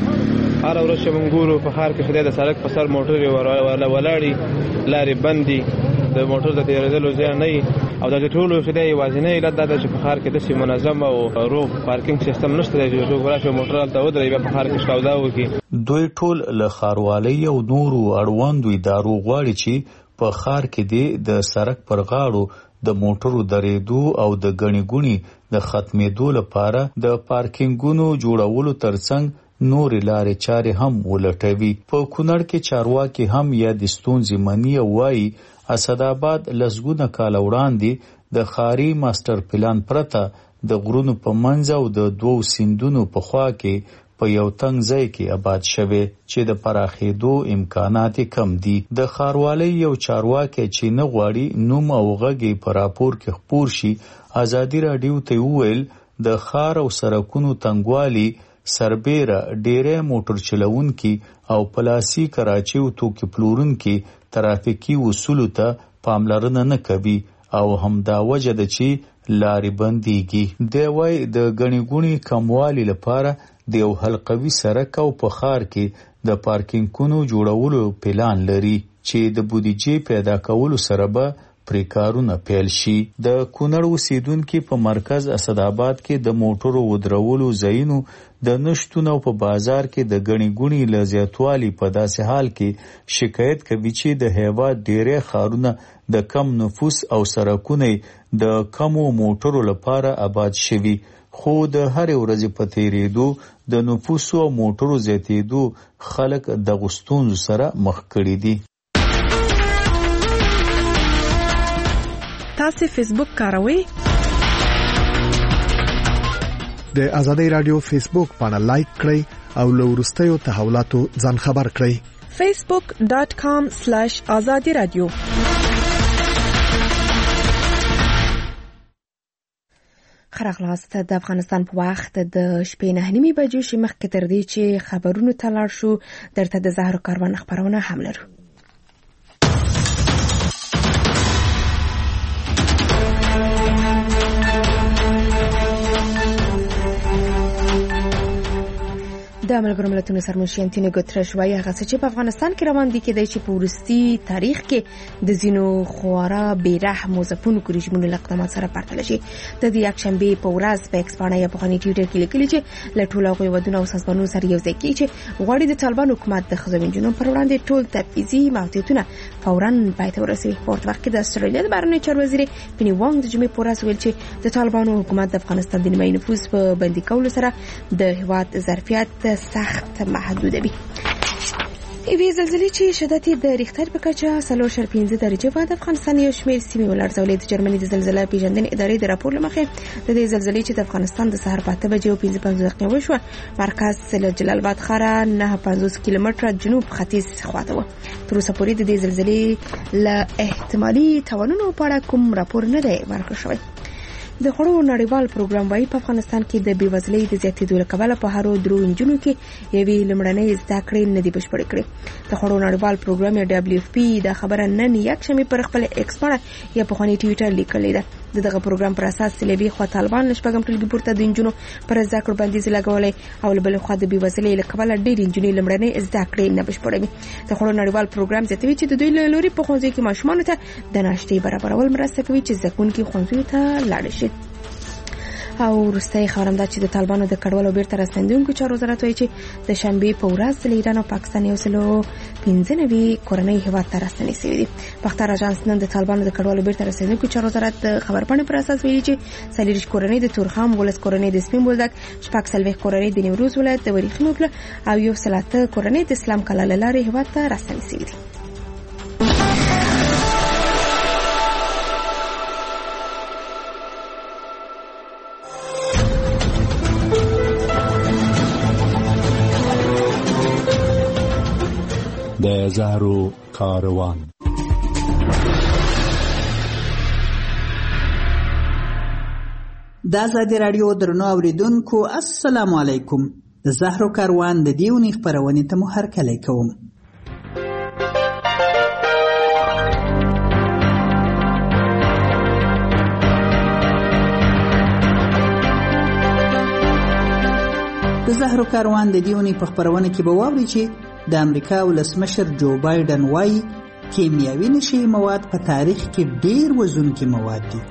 هر ورځ چې موږ ګورو په خار کې خدای د سړک په سر موټر ولاړي لارې بندي د موټر د تیرېدلو ځای نه او د ټولو خدای یوازینی علت دا چې په خار کې داسې منظم او روغ پارکینګ سیستم نشته چې څوک راشي موټر هلته ودرېږي بیا په خار کې سودا وکړي. دوی ټول له ښاروالۍ او نورو اړوندو ادارو غواړي چې په خار کې دی د سړک پر غاړو د موټرو درېدو او د ګڼې ګوڼې د ختمېدو لپاره د پارکینګونو جوړولو ترڅنګ نورې لارې چارې هم ولټوي. په کونړ کې چارواکي هم یا د ستونزې مني او وایي اسد آباد لسګونه کاله وړاندې د ښاري ماسټر پلان پرته د غرونو په منځ او د دوو سیندونو په خوا کې په یو تنګ ځای کې آباد شوی چې د پراخېدو امکانات کم دي. د ښاروالۍ یو چارواکي چې نه غواړي نوم او غږ په راپور کې خپور شي ازادي راډیو ته ویل د ښار او سړکونو تنګوالي سربیره ډېری موټر چلونکي او پلاسي کراچي او توکي پلورونکي ترافیکي اصولو ته پاملرنه نه کوي او همدا وجه ده چې لارې بنديږي. دی وایي د غني ګونی کموالي لپاره د یو حلقوي سړک او په ښار کې د پارکینګونو جوړولو پلان لري چې د بودیجې پیدا کولو سره به پرې کارونه پیل شي. د کونړ اوسیدونکو په مرکز اسداباد کې د موټرو ودرولو ځایونو د نشټون او په بازار کې د غني ګونی له زیاتوالي په داسې حال کې شکایت کوي چې د هیواد ډېرې ښارونه د کم نفوس او سړکونه د کمو موټرو لپاره آباد شوي، خو د هر ورځې په تیریدو د نفوس او موټرو زیاتېدو خلک د غستونزو سره مخ کړي دي. تاسو فیسبوک کاروئ؟ د آزادۍ رادیو فیسبوک پاڼه لایک کړئ او له وروستیو تحولاتو ځان خبر کړئ. facebook dot com slash azadi radio. خراغلاست د افغانستان په وخت د شپې نه نیمې بجې شي مخکې تر دې چې خبرونو ته لاړ شو درته د زهرو کاروان خبرونه هم لرو. د ملګرو ملتونو سرمنشي انټونیو ګوتریش وايي هغه څه چې په افغانستان کې روان دي کېدای شي په وروستي تاریخ کې د ځینو خورا بیرحمو ځپونکو رژیمونو له اقدامات سره پرتله شي. د دې یکشنبې په ورځ په ایکس باندې په خاني ټویټر کې لیکلي چې له ټولو هغو ودونو او سازمانونو سره یو ځای کېږي چې غواړي د طالبان حکومت د ښځو نجونو پر وړاندې ټول تبعیضي محدودیتونه فوراً پای ته ورسوي. په ورته وخت کې د استرالیا د بهرنیو چارو وزیر پینی وانګ د جمعې په ورځ ویل چې د طالبانو حکومت د افغانستان د نیمایي نفوس په بندي کولو سره د هېواد ظرفیت سخت محدودوي. ایوې زلزلې چې شدت د ریختر په کچه څلور اعشاریه پنځه درجه و د افغانستان یو شمېر سیمې ولړزولې. د جرمني د زلزلې پیژندنې ادارې د راپور له مخې د دې زلزلې چې د افغانستان د سهار په اته بجې او پنځه پنځوس دقیقې وشوه مرکز له جلال آباد ښاره نهه پنځوس کیلومتره جنوب ختیځ خواته و. تر اوسه پورې د دې زلزلې له احتمالي تاوانونو په اړه کوم راپور نه دی ورکړل شوی. د خړو نړیوال پروګرام وايي په افغانستان کې د بیوزلۍ د زیاتېدو له کبله په هرو درو انجونو کې یوې لومړنۍ زده کړې نه دي بشپړې کړې. د خړو نړیوال پروګرام یا دبليو اف پی د خبره نن یکشنبه پر خپل ایکس باندې یا په خاني ټویټر لیکلې ده. دغه پروګرام پر اساس سلیبي خو طالبان نشپګم ټلګي پورته د انجونو پر زده کړو بندیز لګولې او بل خو د بیوزلۍ له کبله ډېر انجونې لومړنۍ زده کړې نه بشپړوي. د خړو نړیوال پروګرام زیاتوي چې د دوی له لوري په ښوونځي کې ماشومان ته د ناشتې برابرول مرسته کوي چې زده کوونکي ښوونځي ته لاړ شي. او وروستۍ خبرم دا چې د طالبانو د کډوالو بیرته راستنېدونکو چارو وزارت وایي چې د شنبې په ورځ د ایران او پاکستان یو سلو پنځه نوي کورنۍ هېواد ته راستنې شوي دي. باختر اژانس نن د طالبانو د کډوالو بیرته راستنېدونکو چارو وزارت د خبرپاڼې پر اساس ویلي چې څلېرویشت کورنۍ د تورخم، ولس کورنۍ د سپین بولدک، شپږ څلوېښت کورنۍ د نیمروز ولایت د وریښمو پله او یو سل اته کورنۍ د اسلام کلا له لارې هېواد ته راستنې شوي دي. د زهرو کاروان. د آزادۍ رادیو درنو اوریدونکو السلام علیکم. د زهرو کاروان د دیونی خبرونه ته مو هرکلی کوم. د زهرو کاروان د دیونی په خبرونه کې به واوري چې د امریکا ولسمشر جو بایدن وايي کیمیاوي نشي مواد په تاریخ کې ډیر وزونکي مواد دي.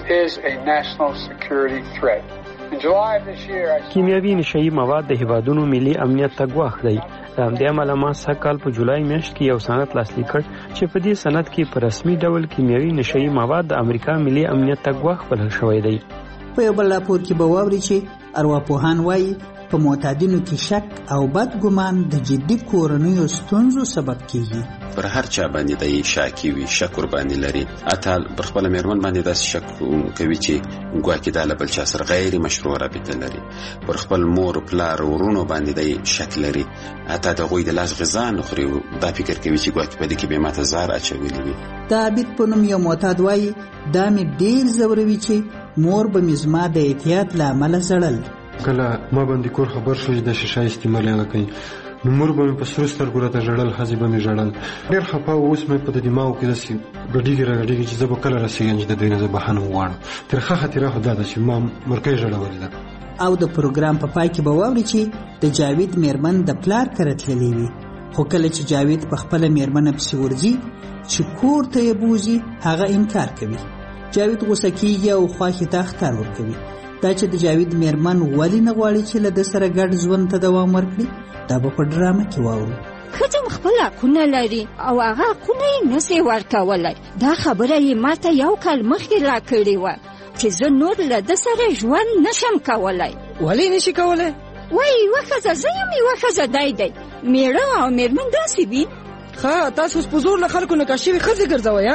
کیمیاوي نشي مواد د هیوادونو ملي امنیت ته ګواښ دی. د همدې امله ما سږ کال په جولای میاشت کې یو سند لاسلیک کړ چې په دې سند کې په رسمي ډول کیمیاوي نشي مواد د امریکا ملي امنیت ته ګواښ بلل شوی دی. په یو بل راپور کې به واوري چې ارواپوهان وايي په معتادینو کې شک او بد ګمان د جدي کورنیو ستونزو سبب کیږي. پر هر چا باندې د شاکی وي شک ور باندې لري. اتل پر خپل میرمن باندې د شک کوي چې ګواکې د بل چا سره غیر مشروع رابطه لري. پر خپل مور پلار ورونو باندې د شک لري. اته د غوی د لاس غذا نه خوري دا فکر کوي چې ګواکې په دې کې به ماته زار اچولې وي. دا بیت په نوم یو معتاد وایي دا مې ډیر زوروي چې مور به مزما د احتیاط له عمله زړل. کله ما باندې کور خبر شو چې د شیشه استعمال یې کوي نو مور به مې په سرو سترګو راته ژړل، ښځې به مې ژړل. ډېر خفه و. اوس مې په دماغو کې داسې ګډېږي راګډېږي چې زه به کله رسېږم چې د دوی نه زه بښنه وغواړم. ترخه خاطره خو دا ده چې ما مرکۍ ژړولې ده. او د پروګرام په پای کې به واوري چې د جاوید میرمن د پلار کره تللې وي، خو کله چې جاوید په خپله میرمنه پسې ورځي چې کور ته یې بوځي هغه انکار کوي. جاوید غوسه کېږي او خواښې ته اخطار ورکوي. دا چې د جاوید میرمن ولې نه غواړي چې له ده سره ګډ ژوند ته دوام ورکړي دا به په ډرامه کې واورو. ښځه خپل حقونه لري او هغه حقونه یې نشي ورکولی. دا خبره یې ماته یو کال مخکې را کړې وه چې زه نور له ده سره ژوند نشم کولی. ولې نشي کولی؟ وایي یوه ښځه زه یم، یوه ښځه دی دی. میړه او میرمن داسې وي. ښه تاسو اوس په زور له خلکو نکاح شوي ښځې ګرځوئ.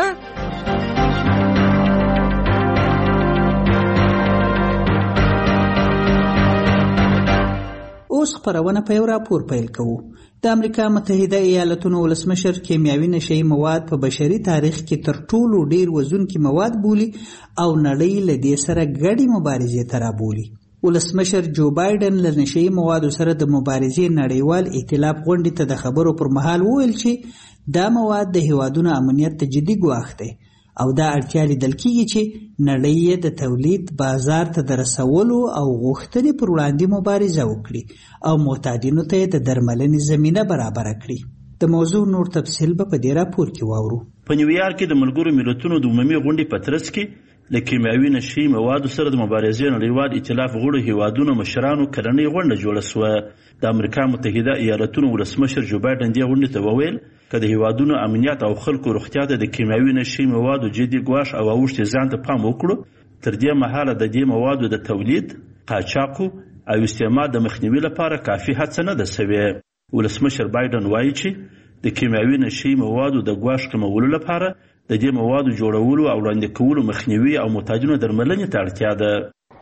اوس خپرونه په یو راپور پیل کوو. د امریکا متحده ایالتونو ولسمشر کیمیاوي نشهیي مواد په بشري تاریخ کې تر ټولو ډیر وزونکي مواد بولي او نړۍ له دې سره ګډې مبارزې ته رابولي. ولسمشر جو بایدن له نشهیي موادو سره د مبارزې نړیوال ائتلاف غونډې ته د خبرو پر مهال وویل چې دا مواد د هیوادونو امنیت ته جدي ګواښ دی او دا اړتیا لیدل کېږي چې نړۍ یې د تولید بازار ته د رسولو او غوښتنې پر وړاندې مبارزه وکړي او معتادینو ته یې د درملنې زمینه برابره کړي. د موضوع نور تفصیل به په دې راپور کې واورو. په نیویارک کې د ملګرو ملتونو د عمومي غونډې په ترڅ کې د کیمیاوي نشهیي موادو سره د مبارزې نړیوال ائتلاف غړو هیوادونو مشرانو کلنۍ غونډه جوړه شوه. د امریکا متحده ایالتونو ولسمشر جو بایدن دې غونډې ته وویل که د هیوادونو امنیت او خلکو روغتیا ته د کیمیاوي نشهیي موادو جدي ګواښ او اوښتې ځان ته پام وکړو، تر دې مهاله د دې موادو د تولید، قاچاقو او استعمال د مخنیوي لپاره کافي هڅه نه ده شوې. ولسمشر بایدن وایي چې د کیمیاوي نشهیي موادو د ګواښ کمولو لپاره د دې موادو جوړولو او وړاندې کولو مخنیوي او معتادینو درملنې ته اړتیا ده.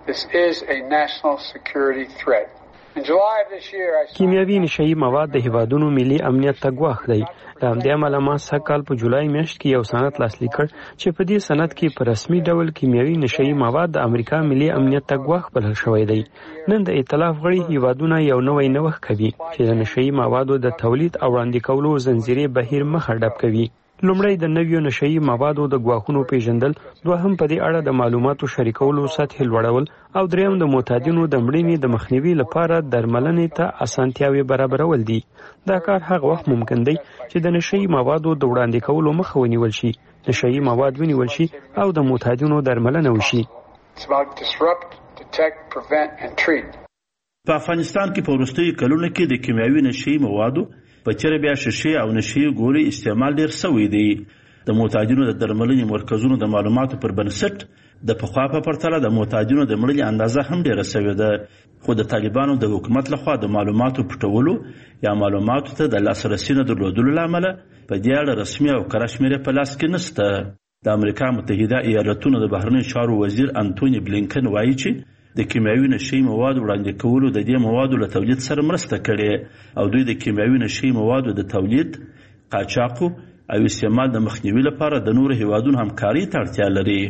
کیمیاوي نشهیي مواد د هیوادونو ملي امنیت ته ګواښ دی. د همدې امله ما سږ کال په جولای میاشت کې یو سند لاسلیک کړ چې په دې سند کې په رسمي ډول کیمیاوي نشهیي مواد د امریکا ملي امنیت ته ګواښ بلل شوی دی. نن د ائتلاف غړي هیوادونه یو نوی نوښت کوي چې د نشهیي موادو د تولید او وړاندې کولو زنجیرې بهیر مخه ډپ کوي. لومړی د نویو نشهیي موادو د ګواښونو پیژندل، دوهم په دې اړه د معلوماتو شریکولو سطح لوړول او دریم د معتادینو د مړینې د مخنیوي لپاره درملنې ته اسانتیاوې برابرول دي. دا کار هغه وخت ممکن دی چې د نشهیي موادو د وړاندې کولو مخه ونیول شي، نشهیي مواد ونیول شي او د معتادینو درملنه وشي. په افغانستان کې په وروستیو کلونو کې د کیمیاوي نشهیي موادو په چیرې بیا شیشې او نشهیي ګولۍ استعمال ډېر شوی دی. د معتادینو د درملنې مرکزونو د معلوماتو پر بنسټ د پخوا په پرتله د معتادینو د مړینې اندازه هم ډېره شوې ده، خو د طالبانو د حکومت لخوا د معلوماتو پټولو یا معلوماتو ته د لاسرسي نه درلودلو له امله په دې اړه رسمي او کره شمېرې په لاس کې نشته. د امریکا متحده ایالتونو د بهرنیو چارو وزیر انټوني بلینکن وایي چې د کیمیاوي نشهیي موادو وړاندې کولو د دې موادو له تولید سره مرسته کړې او دوی د کیمیاوي نشهیي موادو د تولید، قاچاقو او استعمال د مخنیوي لپاره د نورو هیوادونو همکارۍ ته اړتیا لري.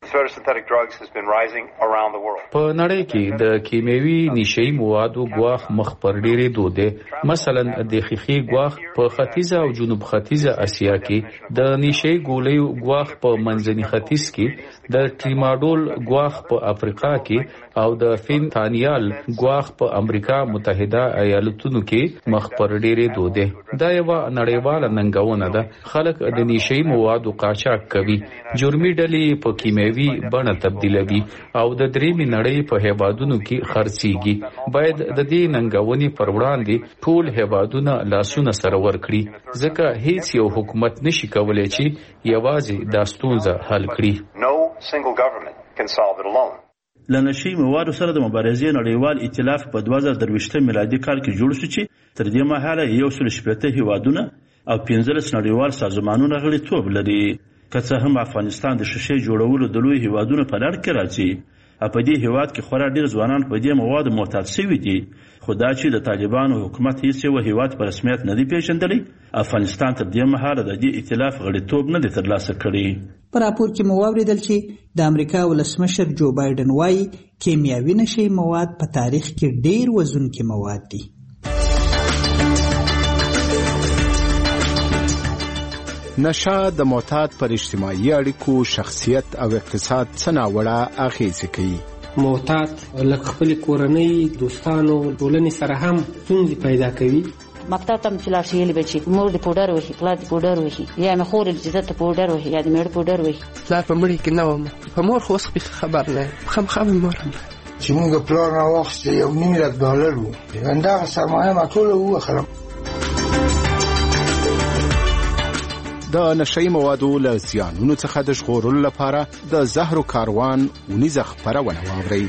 په نړۍ کې د کیمیاوي نشهیي موادو ګواښ مخ پر ډېرېدو دی. مثلا د ښیښې ګواښ په ختیځه او جنوب ختیځه اسیا کې، د نشهیي ګولیو ګواښ په منځني ختیځ کې، د ټریماډول ګواښ په افریقا کې او د فینتانیال ګواښ په امریکا متحده ایالتونو کې مخ پر ډېرېدو دی. دا یوه نړیواله ننګونه ده. خلک د نشهیي موادو قاچاق کوي، جرمي ډلې په کیمیاوي بڼه تبدیلوي او د دریمې نړۍ په هیوادونو کې خرڅيږي. باید د دې ننګونې پر وړاندې ټول هیوادونه لاسونه سره ورکړي، ځکه هیڅ یو حکومت نشي کولای چې یوازې دا ستونزه حل کړي. له نشهیي موادو سره د مبارزې نړیوال ائتلاف په دوه زره درویشتم میلادي کال کې جوړ شو چې تر دې مهاله یو سل شپېته هیوادونه او پنځلس نړیوال سازمانونه غړیتوب لري. که څه هم افغانستان د شیشې جوړولو د لوی هیوادونو په لړ کې راځي، په دې هیواد کې خورا ډیر ځوانان په دې موادو معتاد شوي دي، خو دا چې د طالبانو حکومت هیڅ یو هیواد په رسمیت نه دی پیژندلی، افغانستان تر دې مهاله د دې ائتلاف غړیتوب نه دی ترلاسه کړی. په راپور کې مو واوریدل چې د امریکا ولسمشر جو بایدن وایي کیمیاوي نشهیي مواد په تاریخ کې ډیر وزونکي مواد دي. نشه د معتاد پر اجتماعي اړیکو، شخصیت او اقتصاد څه ناوړه اغیزې کوي. معتاد لکه خپل کورنۍ، دوستانو، ټولنې سره هم ستونزې پیدا کوي. مکتب ته چې لاړ شي یلی بچي مور د پوډر وهي، پلار د پوډر وهي، یا مې خور د عزت پوډر وهي، یا د میړه پوډر وهي. پلار په مړي کې نه وم، په مور خو اوس خبر نه یم، خامخا مې مور هم چې موږ پلار راواخیسته یو نیم لک ډالر و، همدغه سرمایه ما ټوله ووهله. د نشهیي موادو له زیانونو څخه د ژغورلو لپاره د زهرو کاروان اونیزه خپرونه واورئ.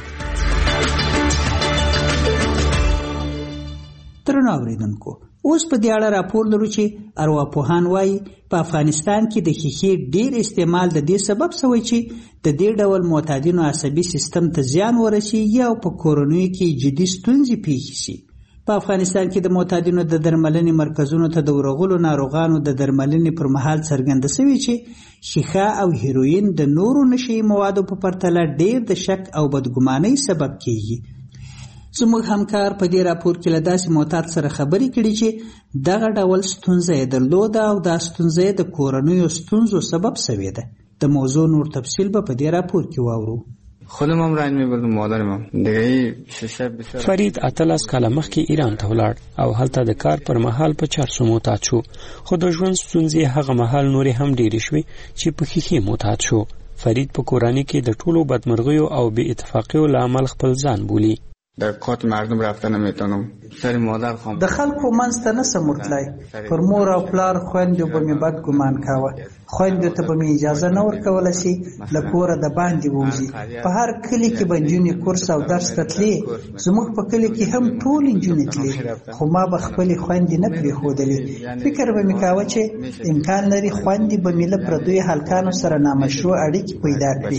درنو اوریدونکو، اوس په دې اړه راپور لرو چې ارواپوهان وایي په افغانستان کې د ښیښې ډیر استعمال د دې سبب شوی چې د دې ډول معتادینو عصبي سیستم ته زیان ورسیږي او په کورنیو کې جدي ستونزې پیښې شي. په افغانستان کې د معتادینو د درملنې مرکزونو ته د ورغلو ناروغانو د درملنې پر مهال څرګنده شوی چې شیشه او هیروین د نورو نشهیي موادو په پرتله ډیر د شک او بدګمانۍ سبب کیږي. زموږ همکار په دې راپور کې له داسې معتاد سره خبرې کړي چې دغه ډول ستونزه یې درلوده او دا ستونزه یې د کورنیو ستونزو سبب شوې ده. د موضوع نور تفصیل به په دې راپور کې واورو. خودم هم رنج می‌بردم، مادرم هم دیگه شیشه بسیار. فرید اتلس کاله مخکې ایران ته ولاړ او هلته د کار پر مهال په چارسو معتاد شو، خو د ژوند ستونزې هغه مهال نورې هم ډېرې شوې چې په ښیښې معتاد شو. فرید په کورنۍ کې د ټولو بدمرغیو او بې اتفاقیو له امله خپل ځان بولي. در کات مردم رفتن نمیتونم، سر مادر خواهم د خلکو منځ ته نسم ورتلی، پر مور او پلار خویندو به مې بد ګمان کاوه، خویندو ته به مې اجازه نه ورکوله چې له کوره د باندې ووځي. په هر کلي کې به نجونې کورس او درس ته تلې، زموږ په کلي کې هم ټول نجونې تلې، خو ما به خپلې خویندې نه پرېښودلې. فکر به مې کاوه چې امکان لري خویندې به مې له پردیو هلکانو سره نامشروع اړیکې پیدا کړي.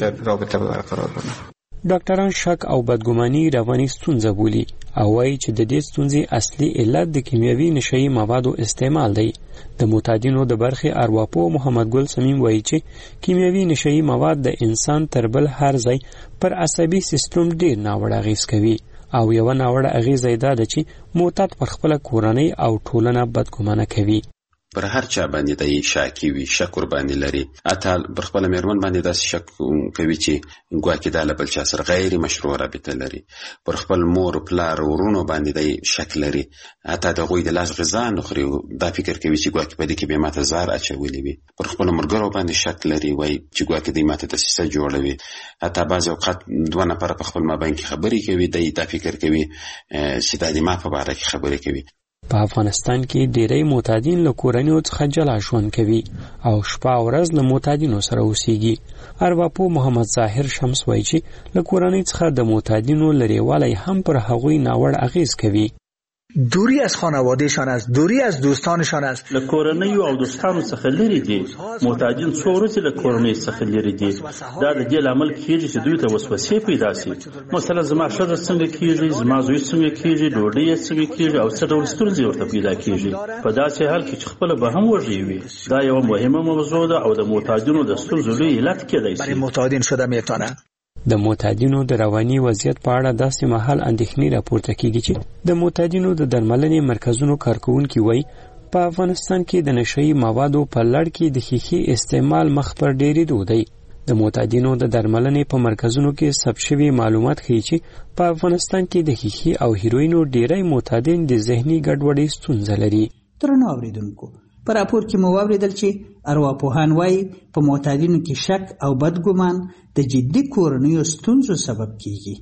ډاکټران شک او بدګماني رواني ستونزه بولي او وایي چې د دې ستونزې اصلي علت د کیمیاوي نشهیي موادو استعمال دی. د معتادینو د برخې ارواپوه محمد ګل سمیم وایي چې کیمیاوي نشهیي مواد د انسان تر بل هر ځای پر عصبي سیستم ډیر ناوړه اغیز کوي او یوه ناوړه اغیزه یې دا ده چې معتاد پر خپله کورنۍ او ټولنه بدګمانه کوي. پر هر چا باندې د شاکی وي، شک ور باندې لري. اتل پر خپل میرمن باندې د شک کوي چې ګواکې د بل چا سره غیر مشروع رابطه لري. پر خپل مور پلار ورونو باندې د شک لري. اته د غوی د لاس غذا نه خوري، دا فکر کوي چې ګواکې په دې کې به ماته زار اچولې وي. پر خپل مرګرو باندې شک لري، وای چې ګواکې د ماته د سیسه جوړوي. اته بعض اوقات دوه نفر په خپل مابین کې خبرې کوي، دا فکر کوي چې د ما په اړه کې خبرې کوي. په افغانستان کې ډېری معتادین له کورنیو څخه جلا ژوند کوي او شپه او ورځ له معتادینو سره اوسېږي. ارواپوه محمد ظاهر شمس وایي چې له کورنۍ څخه د معتادینو لرېوالی هم پر هغوی ناوړ اغیز کوي. دوری از خانوادهشان است، دوری از دوستانشان است. له کورنۍ او دوستانو څخه لري دي. معتادین څو ورځې له کورنۍ څخه لري دي. دا د دې لامل کېږي چې دوی ته وسوسې پیدا شي. مثلا زما ښځه څنګه کېږي، زما زوی څنګه کېږي، ډوډۍ یې څنګه کېږي او څه ډول ستونزې ورته پیدا کېږي. په داسې حال کې چې خپله به هم وږی وي. دا یوه مهمه موضوع ده او د معتادینو د ستونزو لوی علت کېدای شي. برای معتادین شده میتونه د معتادینو د رواني وضعیت په اړه داسې مهال اندېښنې راپورته کیږي چې د معتادینو د درملنې مرکزونو کارکوونکي وایي په افغانستان کې د نشهیي موادو په لړ کې د ښیښې استعمال مخ پر ډېرېدو دی. د معتادینو د درملنې په مرکزونو کې ثبت شوي معلومات ښیي چې په افغانستان کې د ښیښې او هیروینو ډېری معتادین د ذهني ګډوډۍ ستونزه لري. درنو اوریدونکو، په راپور کې مو واورېدل چې ارواپوهان وایي په معتادینو کې شک او بدګمان د جدي کورنیو ستونزو سبب کیږي.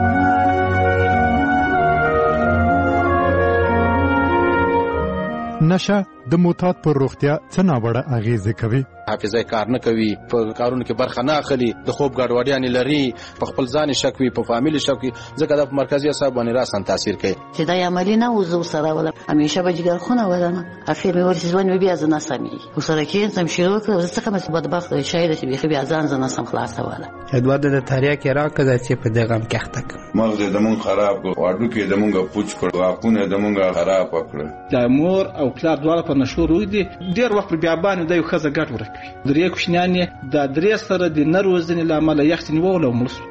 نشه د معتاد پر روغتیا څه ناوړه اغیزې کوي؟ حافظه کار نه کوي، په کارونو کې برخه نه اخلي، د خوب ګډوډیانې لري، په خپل ځان شک وي، په فامیل شک وي، ځکه د مرکزي اعصاب باندې راسن تاثیر کوي. چې دا عملی نه وزو سره ولا همیشه به جګر خونه ودانه اخر مې ورسې ځوان بیا ځنه سمي وسره کې سم شروع کړ، زه څنګه مې بدبخت شاید چې بیا بیا ځان ځنه سم خلاص واله. ادوار د تاریخ کې راکړه چې په دغه هم کې تک مغز د مون خراب کړ، واډو کې د مونږه پوچ کړ، واکونه د مونږه خراب کړ. د مور او پلار دواړه په نشو روي دي، ډیر وخت بیا باندې د یو خزه ګټ ورکوي. درې کوشنیان د درې سره د نروزنې لامل یخت نیول او ملس.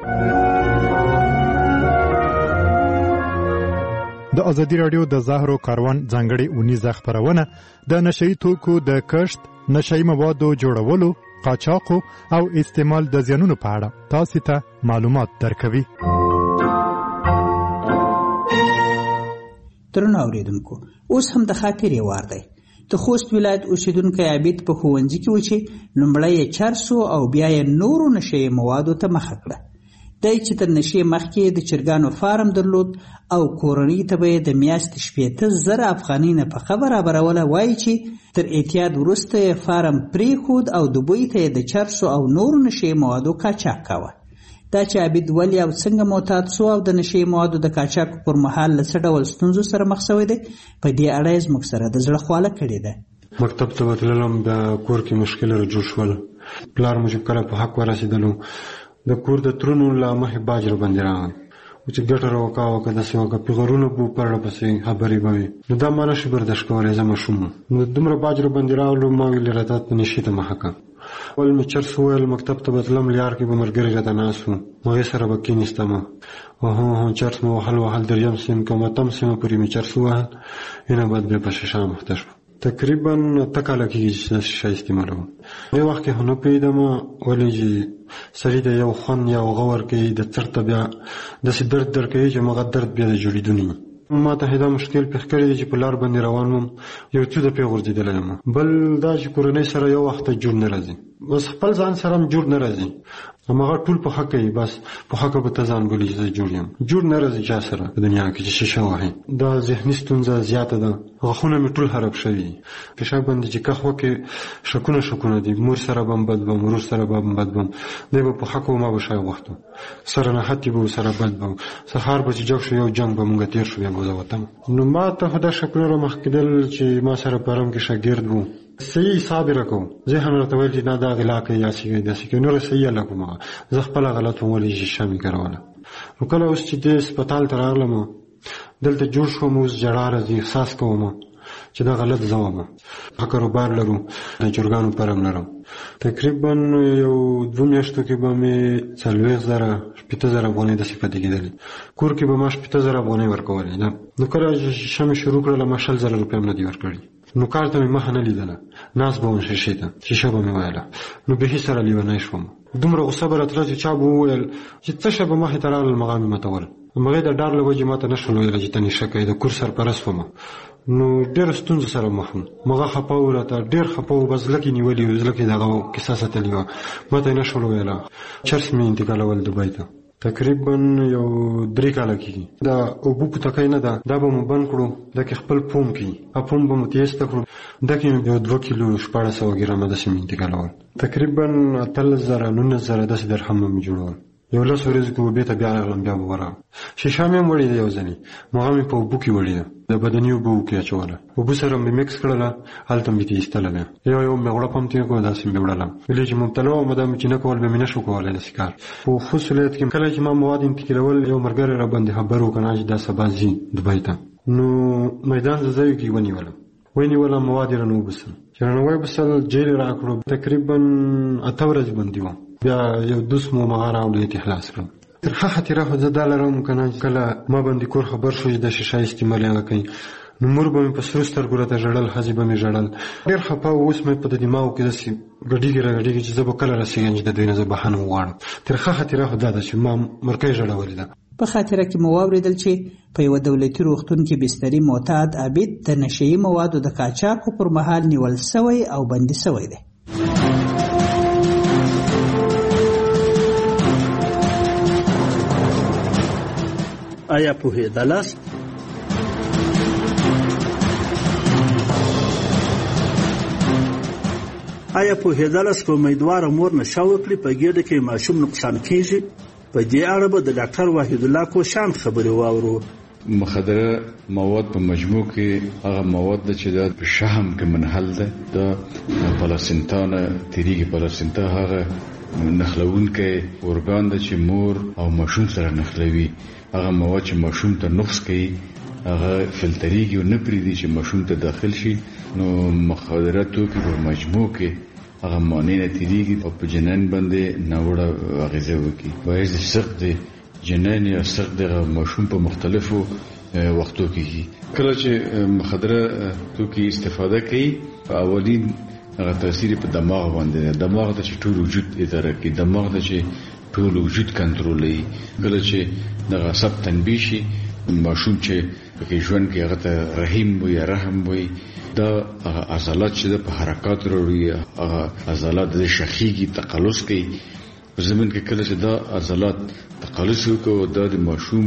د ازادي رادیو د زهرو کاروان ځانګړي اونیزه خبرونه د نشئی توکو د کښت، نشئی موادو جوړولو، قاچاقو او استعمال د زیانونو په اړه تاسو ته معلومات درکوي. درنو اوریدونکو، اوس هم د خاطرې وار دی. د خوست ولایت اوسیدونکی عابد په ښوونځي کې و چې لومړی یې چرسو او بیا یې نورو نشهیي موادو ته مخه کړه. دی چې تر نشې مخکې د چرګانو فارم درلود او کورنۍ ته به یې د میاشتې شپېته زره افغانۍ نفقه برابروله، وایي چې تر اعتیاد وروسته یې فارم پرېښود او دوبۍ ته یې د چرسو او نورو نشهیي موادو قاچاق کاوه. دا چې عابد ولې او څنګه معتاد سو او د نشهیي موادو د قاچاق پر مهال له څه ډول ستونزو سره مخ شوی دی، په دې اړه یې زموږ سره د زړه خواله کړې ده. مکتب ته وتلم، بیا کور کې مشکل را جوړ شول. پلار مو چې کله په حق ورسېدلو د کور د ترونو له مخې باج را باندې راغی، چې ګټه راوکاوه که داسې وکړه پیغورونه به پرله پسې خبرې به وي. نو دا ما نشي برداشت کولی، زه ماشوم وم. نو دومره باج را باندې راغلو، ما ویلې راته په نشي ته مخه کړه. ول مې چرس وویل مکتب ته به تلم، لیار کې به ملګري راته ناست وو، هغې سره به کېنېستم. هو هو چرس مې وهل وهل دریم سیم کوم اتم سیمه پورې مې چرس ووهل، اینه بعد بیا په شیشه مخته شوم. تقریبا اته کاله کېږي چې دا شیشه استعمالوم. دې وخت کې خو نه پوهېدم ولې چې سړي ته یو خوند یو غور کوي، د څړ ته بیا داسې درد درکوي چې مغه درد بیا د جوړېدو نه وي. ما ته دا مشکل پیښ کړی دی چې په لار باندې روان وم، یو څه دپې غورځېدلی یم. بل دا چې کورنۍ سره یو وخت جوړ نه راځي، بس خپل ځان سره هم جوړ نه راځي. هماغه ټول په حق کوي، بس په حق به ته ځان بولي چې زه جوړ یم. جوړ نه راځي چا سره په دنیا کې چې شیشه وهي. دا ذهني ستونزه زیاته ده، غاښونه مې ټول خراب شوي دي. پیشاب باندې چې کخ وکړې شکونه شکونه دي، مور سره به هم بد بم، ورور سره به هم بد بم. دی به په حق و ما به شی غوښتو، سره نښتې به ورسره بد بم. سهار به چې جګ شو یو جنګ به مونږ تېر شو، بیا به زه وتم. نو ما ته خو دا شکونه رامخ کېدل چې ما سره په حرم کې شاګرد و، صحیح حساب یې راکوم. ذهن راته ویل چې نه دا غلا کوي یا څه کوي داسې کوي، نور صحیح یې لکوم. زه خپله غلط وم ولې شیشه مې کاروله. نو کله اوس چې دې هسپتال ته راغلم، دلته جوړ شوم، اوس ژړا راځي، احساس کوم چې دا غلط زه وم. ښه کاروبار لرو، د چرګانو فارم لرم. تقریبا یو دوه میاشتو کې به مې څلوېښت زره شپېته زره افغانۍ داسې پاتې کېدلې. کور کې به ما شپېته زره افغانۍ ورکولې. نو کله چې شیشه مې شروع کړله، ما شل زره روپۍ هم نه دي ورکړي. نو کار ته مې مخه نه لیدله، ناست به وم شیشې ته، شیشه به مې ویله. نو بېخي سره لیونی شوم. دومره غوسه به راتله چې چا به وویل چې څه شی به مخې ته راغلل، مغه مې ماتول. هغې د ډار له وجې ما ته نه شول ویلی چې ته نشه کوې، د کور سرپرست وم. نو ډېره ستونزو سره مخ وم. مغه خفه و راته، ډېر خفه و، بس زړه کې نیولي و، زړه کې دغه کیسه ساتلې وه. ما ته یې نه شول ویله. چرس مې انتقالول دوبۍ ته. تقریبا یو درې کاله کېږي. دا اوبو پوتکی نه ده، دا به مو بند کړو، دا کې خپل پوم کوي، پوم به مو تیسته کړو. دا کې یو دوه کیلو شپاړس سوه ګرامه داسې مې انتقالول. تقریبا اتلس زره نولس زره داسې درهم مې جوړول. یو لس ورځو کې به بېرته بیا راغلم، بیا به ورغلم. شیشه مې هم وړې ده یو ځلې، مغه مې په اوبو کې وړې ده، د بدني اوبو کې اچوله، اوبو سره مې مکس کړله، هلته مې تېستله ده. یو یو مې غوړپ هم تېر کړو، داسې مې وړله. ویلې چې مبتلا وم، دا مې چې نه کول بیا مې نه شو کولی داسې کار. په خوست ولایت کې کله چې ما مواد انتقالول، یو ملګری را باندې خبر وکړه چې دا سبا ځي دوبۍ ته. نو میدان ځایو کې ونیولم ونیولم مواد یې رانه وبسل. چې رانه وبسل جیل یې راکړو. تقریبا اته ورځې باندې وم. بیا یو دوست مو مغه راوړی یې خلاص کړم. ترخه خاطره خو زه دا لرم که نه، کله ما باندې کور خبر شو چې د شیشه استعمال هغه کوي، نو مور به مې په سرو سترګو راته ژړل، ښځې به مې ژړل. ډېر خفه و. اوس مې په د دماغو کې داسې ګډېږي را ګډېږي چې زه به کله رسېږم چې د دوی نه زه بښنه وغواړم. ترخه خاطره خو دا ده چې ما مرکۍ ژړولې ده. په خاطره کې مو واورېدل چې په یوه دولتي روغتون کې بستري معتاد عابد د نشهیي موادو د قاچاقو پر مهال نیول سوی او بندي سوی دی. آیا پوهېدلاست؟ آیا پوهېدلاست که امیدواره مور نشه وکړي په ګېډه کې ماشوم نقصان کېږي؟ په دې اړه به د ډاکټر وحید الله کوشان خبرې واورو. مخدره مواد په مجموع کې هغه مواد ده چې د شحم کې منحل ده. د پلاسینتا نه تیریږي. پلاسینتا هغه نښلونکی ارګان ده چې مور او ماشوم سره نښلوي. هغه مواد چې ماشوم ته نقص کوي هغه فلتریږي او نه پرېږدي چې ماشوم ته داخل شي. نو مخدره توکي په مجموع کې هغه مانع نه تیریږي او په جنین باندې ناوړه اغېزه وکړي. باعث د سقط جنین یا سقط د ماشوم په مختلفو وختو کې کله چې مخدره توکي استفاده کوي، په اولین هغه تاثیر په دماغ باندې دماغ د ټول وجود اداره کوي دماغ د ټول وجود کنټرولوي کله چې د عصب تنبیه شي ماشوم چې په ژوند کې هغه ته رحیم وي رحم وي دا عضلات چې په حرکات وروړي هغه عضلات د شخیږي تقلص کوي په زمين کې کله چې دا عضلات تقلص وکړي دا د ماشوم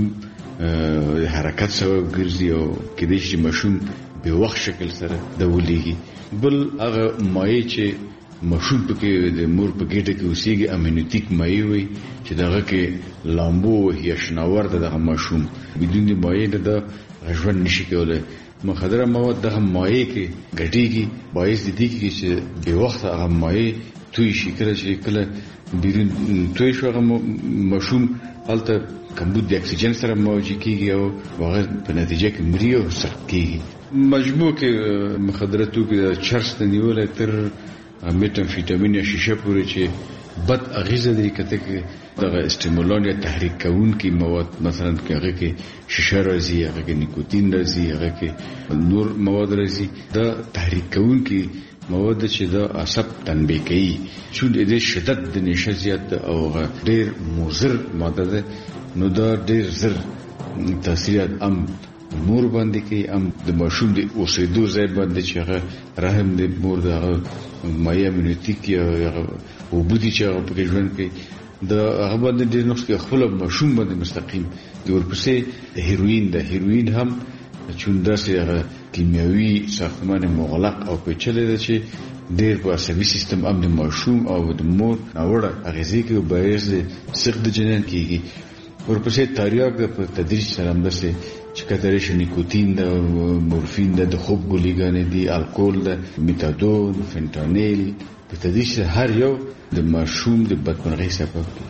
حرکت سبب ګرځي او کله چې ماشوم په وخت شکل سره د ولېږي بل هغه مایع چې ماشوم پکې د مور په ګډه کې اوسېږي امینوتیک مایع وي چې دغه کې لامبو یا شناور دغه ماشوم بدون د مایع د ژوند نشي کولای مخدره مواد دغه مایع کې ګټيږي باعث دي چې په وخت هغه مایع توی شي کله چې کله بیرون توی شو هغه ماشوم الته کمبود د اکسیجن سره موجي کیږي او هغه په نتیجه کې مري او سخت کیږي مجموع کې مخدراتو کې چرس نیول تر میتامفیټامین یا شیشه پورې چې بد اغیزه لري کته کې دغه استیمولان یا تحریک کوونکي مواد مثلا کې هغه کې شیشه راځي هغه کې نیکوتین راځي هغه کې نور مواد راځي دا تحریک کوونکي مواد چې دا عصب تنبیه کوي چې د شدت د نشه زیات او ډېر مضر ماده ده نو دا ډېر زر تاثیرات ام مور باندې کې ام د ماشوم د اوسېدو ځای باندې چې هغه رحم د مور د مایع امینوتیک یا او بودی چې هغه په ژوند کې د هغه باندې د نقص کې خپل ماشوم باندې مستقیم د ورپسې هیروین د هیروین هم چوندا سي هغه کیمیاوي ساختمان مغلق او پیچلې ده چې ډېر په عصبي سیستم ام د ماشوم او د مور اوړه اغیزې کې باعث سخت جنین کیږي ورپسې تاریاک په تدریج سره هم ده چې کتره شي نیکوتین د مورفین د خوب ګولېګانې دي الکول د میتادون فنټانیل په تدریج هر یو د ماشوم د بدمرغۍ سبب دی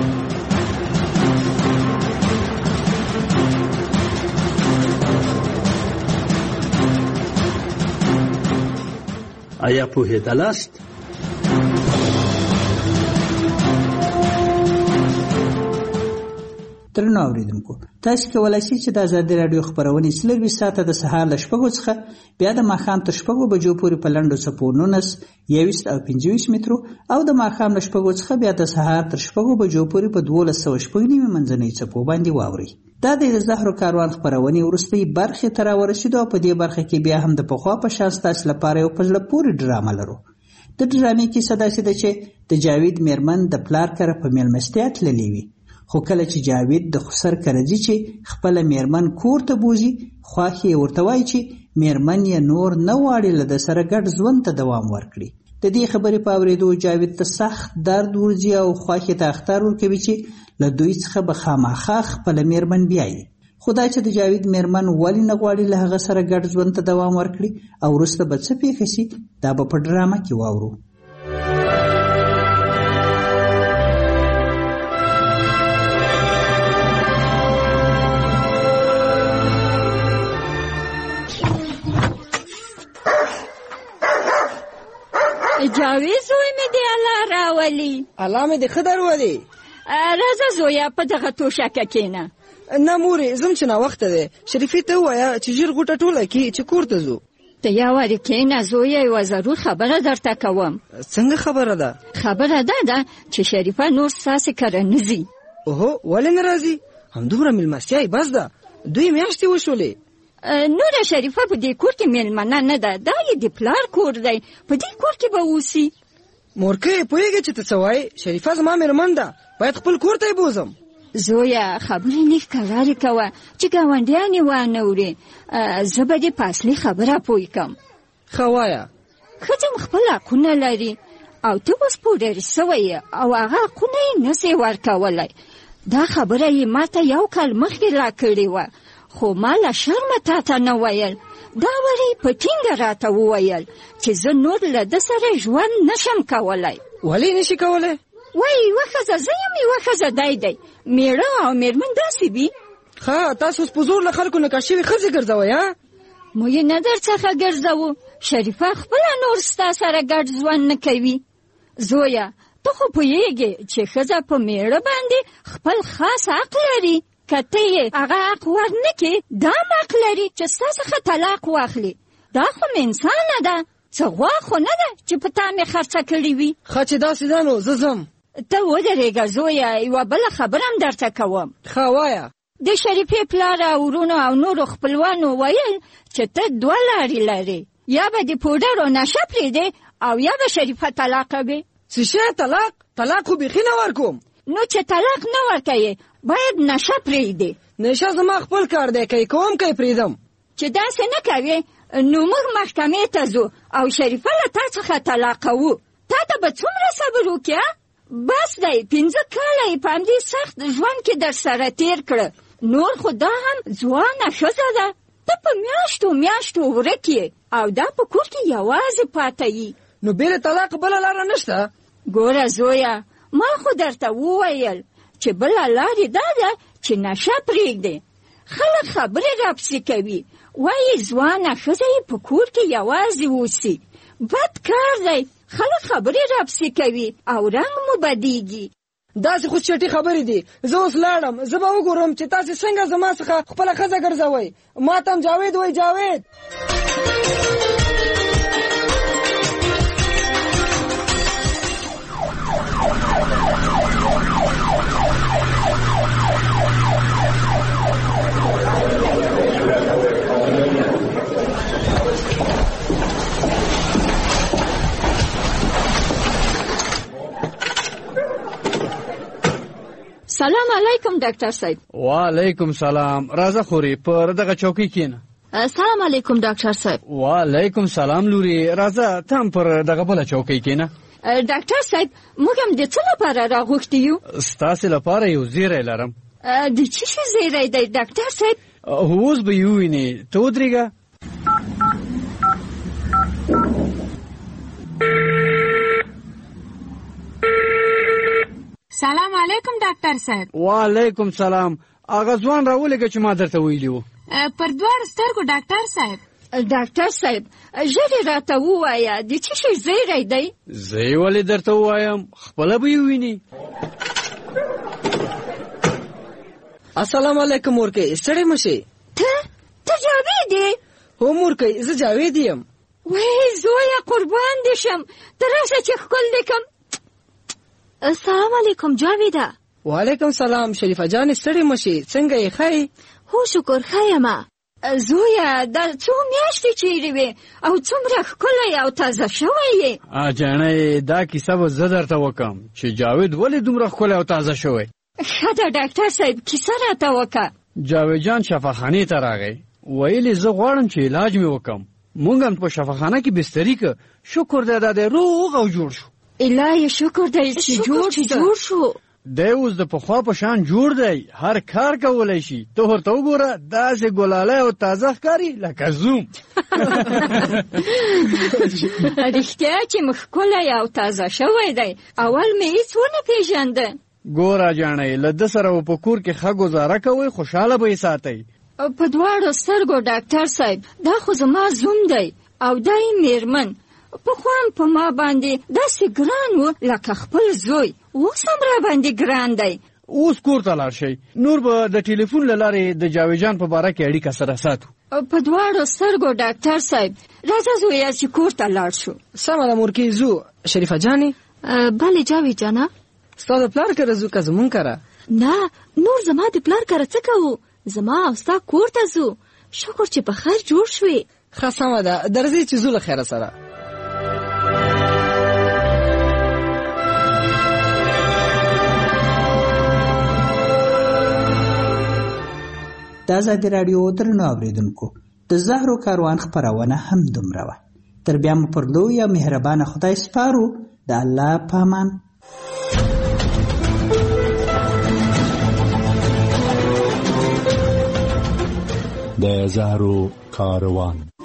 آیا پوهېدلاست درنو اوریدونکو تاسو کولای شئ چې د آزادي رادیو خبرونه سلوي ساعته د سهار ل شپږو څخه بیا د ماښام تر شپږو بجو پورې په لنډو څپو نولس یویشت او پنځه ویشت مترو او د ماښام ل شپږو څخه بیا د سهار تر شپږو بجو پورې په دولس سوه شپږ نیمې منځنۍ څپو باندې واورئ. دا د زهرو کاروان خبرونه وروستۍ برخې ته راورسېدو او په دې برخه کې بیا هم د پخوا په شان ستاسو لپاره یو په زړه پورې ډرامه لرو. د ډرامې کیسه داسې ده چې د جاوید میرمن د پلار کره په میلمستیا تللې وي، خو کله چې جاوید د خسر کره ځي چې خپل میرمن کور ته بوزي، خواخې ورته وایي چې میرمن یې نور نه غواړي له د سره ګډ ژوند ته دوام ورکړي. د دې خبرې په اورېدو جاوید ته سخت درد ورځي او خواخې ته اختار ورکوي چې له دوی څخه به خامخا خپل میرمن بیایي. خدای چې د جاوید میرمن ولې نه غواړي له هغه سره ګډ ژوند ته دوام ورکړي او وروسته به څه پېښه شي دا به په ډرامه کې واورو. جاوید زوی مې دی الله راولي. الله مې دې ښه درولي. راځه زویه په دغه توشکه کښېنه. نه مورې ځم چې ناوخته دی. شریفې ته ووایه چې ژر غوټه ټوله کړي چې کور ته ځو. ته یا وارې کښېنه زویه، یوه ضرور خبره درته کوم. څنګه خبره ده؟ خبره دا ده چې شریفه نور ستاسې کره نه ځي. اوهو ولې نه راځي؟ همدومره مېلمستیا یې بس ده. دوی میاشتې وشولې. نوره شریفه په دې کور کې میلمنه نه ده، دا یې د پلار کور دی، په دې کور کې به اوسي. مورکۍ پوهېږې چې ته څه وایې؟ شریفه زما میرمن ده، باید خپل کور ته یې بوزم. زویه خبرې لږ کرارې کوه چې ګاونډیان یې وانه اوري. زه به دې په اصلي خبره پوه کړم. ښه وایه. ښځه خپل حقونه لري او ته اوس پوډر سوی او هغه حقونه یې نسې ورکولی. دا خبره یې ما ته یو کال مخکې راکړې وه، خو ما له شرمه تا ته نه ویل. دا ورې په ټینګه راته وویل چې زه نور له ده سره ژوند نشم کولی. ولې نشي کولی؟ وایي یوه ښځه زه یم، یوه ښځه دی دی، میړه او میرمن داسې وي. ښه تاسو اوس په زور له خلکو نکاح شوې ښځې ګرځوئ. ها مو یې نه در څخه ګرځوو. شریفه خپله نور ستا سره ګډ ژوند نه کوي. زویه ته خو پوهېږې چې ښځه په میړه باندې خپل خاص حق لري. که ته یې هغه حق ورنکړې دا هم حق لري چې ستا څخه طلاق واخلي. دا خو انسانه ده. څه غوا خو نه ده چې په تا مې خرڅه کړې وي. ښه چې داسې ده نو زه ځم. ته ودرېږه زویه، یوه بله خبره هم درته کوم. ښه وایه. د شریفې پلار او ورونو او نورو خپلوانو ویل چې ته دوه لارې لرې، یا به د پوډر او نشه پرېږدې او یا به شریفه طلاقه وي. څه شی طلاق؟ طلاق خو بیخي نه ورکوم. نو چې طلاق نه ورکوې باید نشه پرېږدې. نشه زما خپل کار دی، که یې کوم که یې پرېږدم. چې داسې نه کوې نو موږ محکمې ته ځو او شریفه له تا څخه طلاقوو. تا ته به څومره صبر وکړي؟ بس دی، پنځه کاله یې په همدې سخت ژوند کې در سره تېر کړه. نور خو دا هم ځوانه ښځه ده، ته په میاشتو میاشتو ورک یې او دا په کور کې یوازې پاته یي. نو بېله طلاق بله لاره نشته؟ ګوره زویه، ما خو درته وویل چې بله لارې دا ده چې نشه پرېږدې. خلک خبرې راپسې کوي، وایي ځوانه ښځه یې په کور کې یوازې اوسي. بد کار دی، خلک خبرې راپسې کوي او رنګ مو بدیږي. داسې خو چټي خبرې دي. زه اوس لاړم، زه به وګورم چې تاسې څنګه زما څخه خپله ښځه ګرځوئ. ما ته هم جاوید وایي. جاوید سلام علیکم ډاکټر صاحب. وعلیکم سلام. راځه خوري پر دغه چوکۍ کېنه. سلام علیکم ډاکټر صاحب. وعلیکم سلام لوري. راځه ته هم پر دغه بله چوکۍ کېنه. ډاکټر صاحب موږ هم د څه لپاره راغوښتي یو؟ ستاسې لپاره یو زیری لرم. د څه شي زیری دی ډاکټر صاحب؟ اوس به یې ووینې. ته ودرېږه. سلام علیکم ډاکټر صاحب. وعلیکم سلام. هغه ځوان راولېږه چې ما درته ویلي وو. پر دواړو سترګو ډاکټر صاحب. ډاکټر صاحب ژر یې راته ووایه د څه شي زیری دی؟ زه یې ولې درته ووایم، خپله به یې ووینې. السلام علیکم مورکۍ، ستړې مه شې. ته ته جاوید یې؟ هو مورکۍ، زه جاوید یم. وای زویه قربان دې شم، ته راشه چې ښکل دې کړم. السلام علیکم جاویده. وعلیکم سلام شریفه جانې، ستړې مه شې. څنګه یې ښه یې؟ هو شکر ښه یمه. زویه دا څو میاشتې چیرې وې او څومره ښکلی او تازه شوی یې. جانې دا کیسه به زه درته وکړم چې جاوید ولې دومره ښکلی او تازه شوی. ښه ده ډاکټر صاحب کیسه راته وکړه. جاوید جان شفاخانې ته راغی، ویلې زه غواړم چې علاج مې وکړم. مونږ هم په شفاخانه کې بستري که. شکر دی دا دی روغ او جوړ شو. الهی شکر دی چې جوړ شو. دی اوس د پخوا په شان جوړ دی، هر کار کولی شي. ته ورته وګوره داسې ګلالی او تازه ښکاري لکه زوم. رښتیا چې مې ښکلی او تازه شوی دی، اول مې هېڅ ونه پېژانده. ګوره جانۍ له ده سره په کور کې ښه ګزاره کوئ، خوشحاله به یې ساتئ. په دواړو سترګو ډاکټر صاحب، دا خو زما زوم دی او دا یې مېرمن. پخوا هم په ما باندې داسې ګران و لکه خپل زوی، اوس هم را باندې ګران دی. اوس کور ته لاړ شئ، نور به د ټلیفون له لارې د جاوید جان په باره کې اړیکه سره ساتو. په دواړو سترګو ډاکټر صاحب، راځه زویه چې کور ته لاړ شو. سمه ده مورکۍ ځو. شریفه جانې. بلې جاوید جانه. ستا د پلار کره ځو که زمونږ کره؟ نه نور زما د پلار کره څه کوو، زما او ستا کور ته ځو. شکر چې په خیر جوړ شوې. ښه سمه ده، درځئ چې ځو له خیره سره. د ازادي راډیو درنو اورېدونکو، د زهرو کاروان خپرونه هم دومره وه. تر بیا مو پر لوی او مهربانه خدای سپارو. د الله په امان. د زهرو کاروان.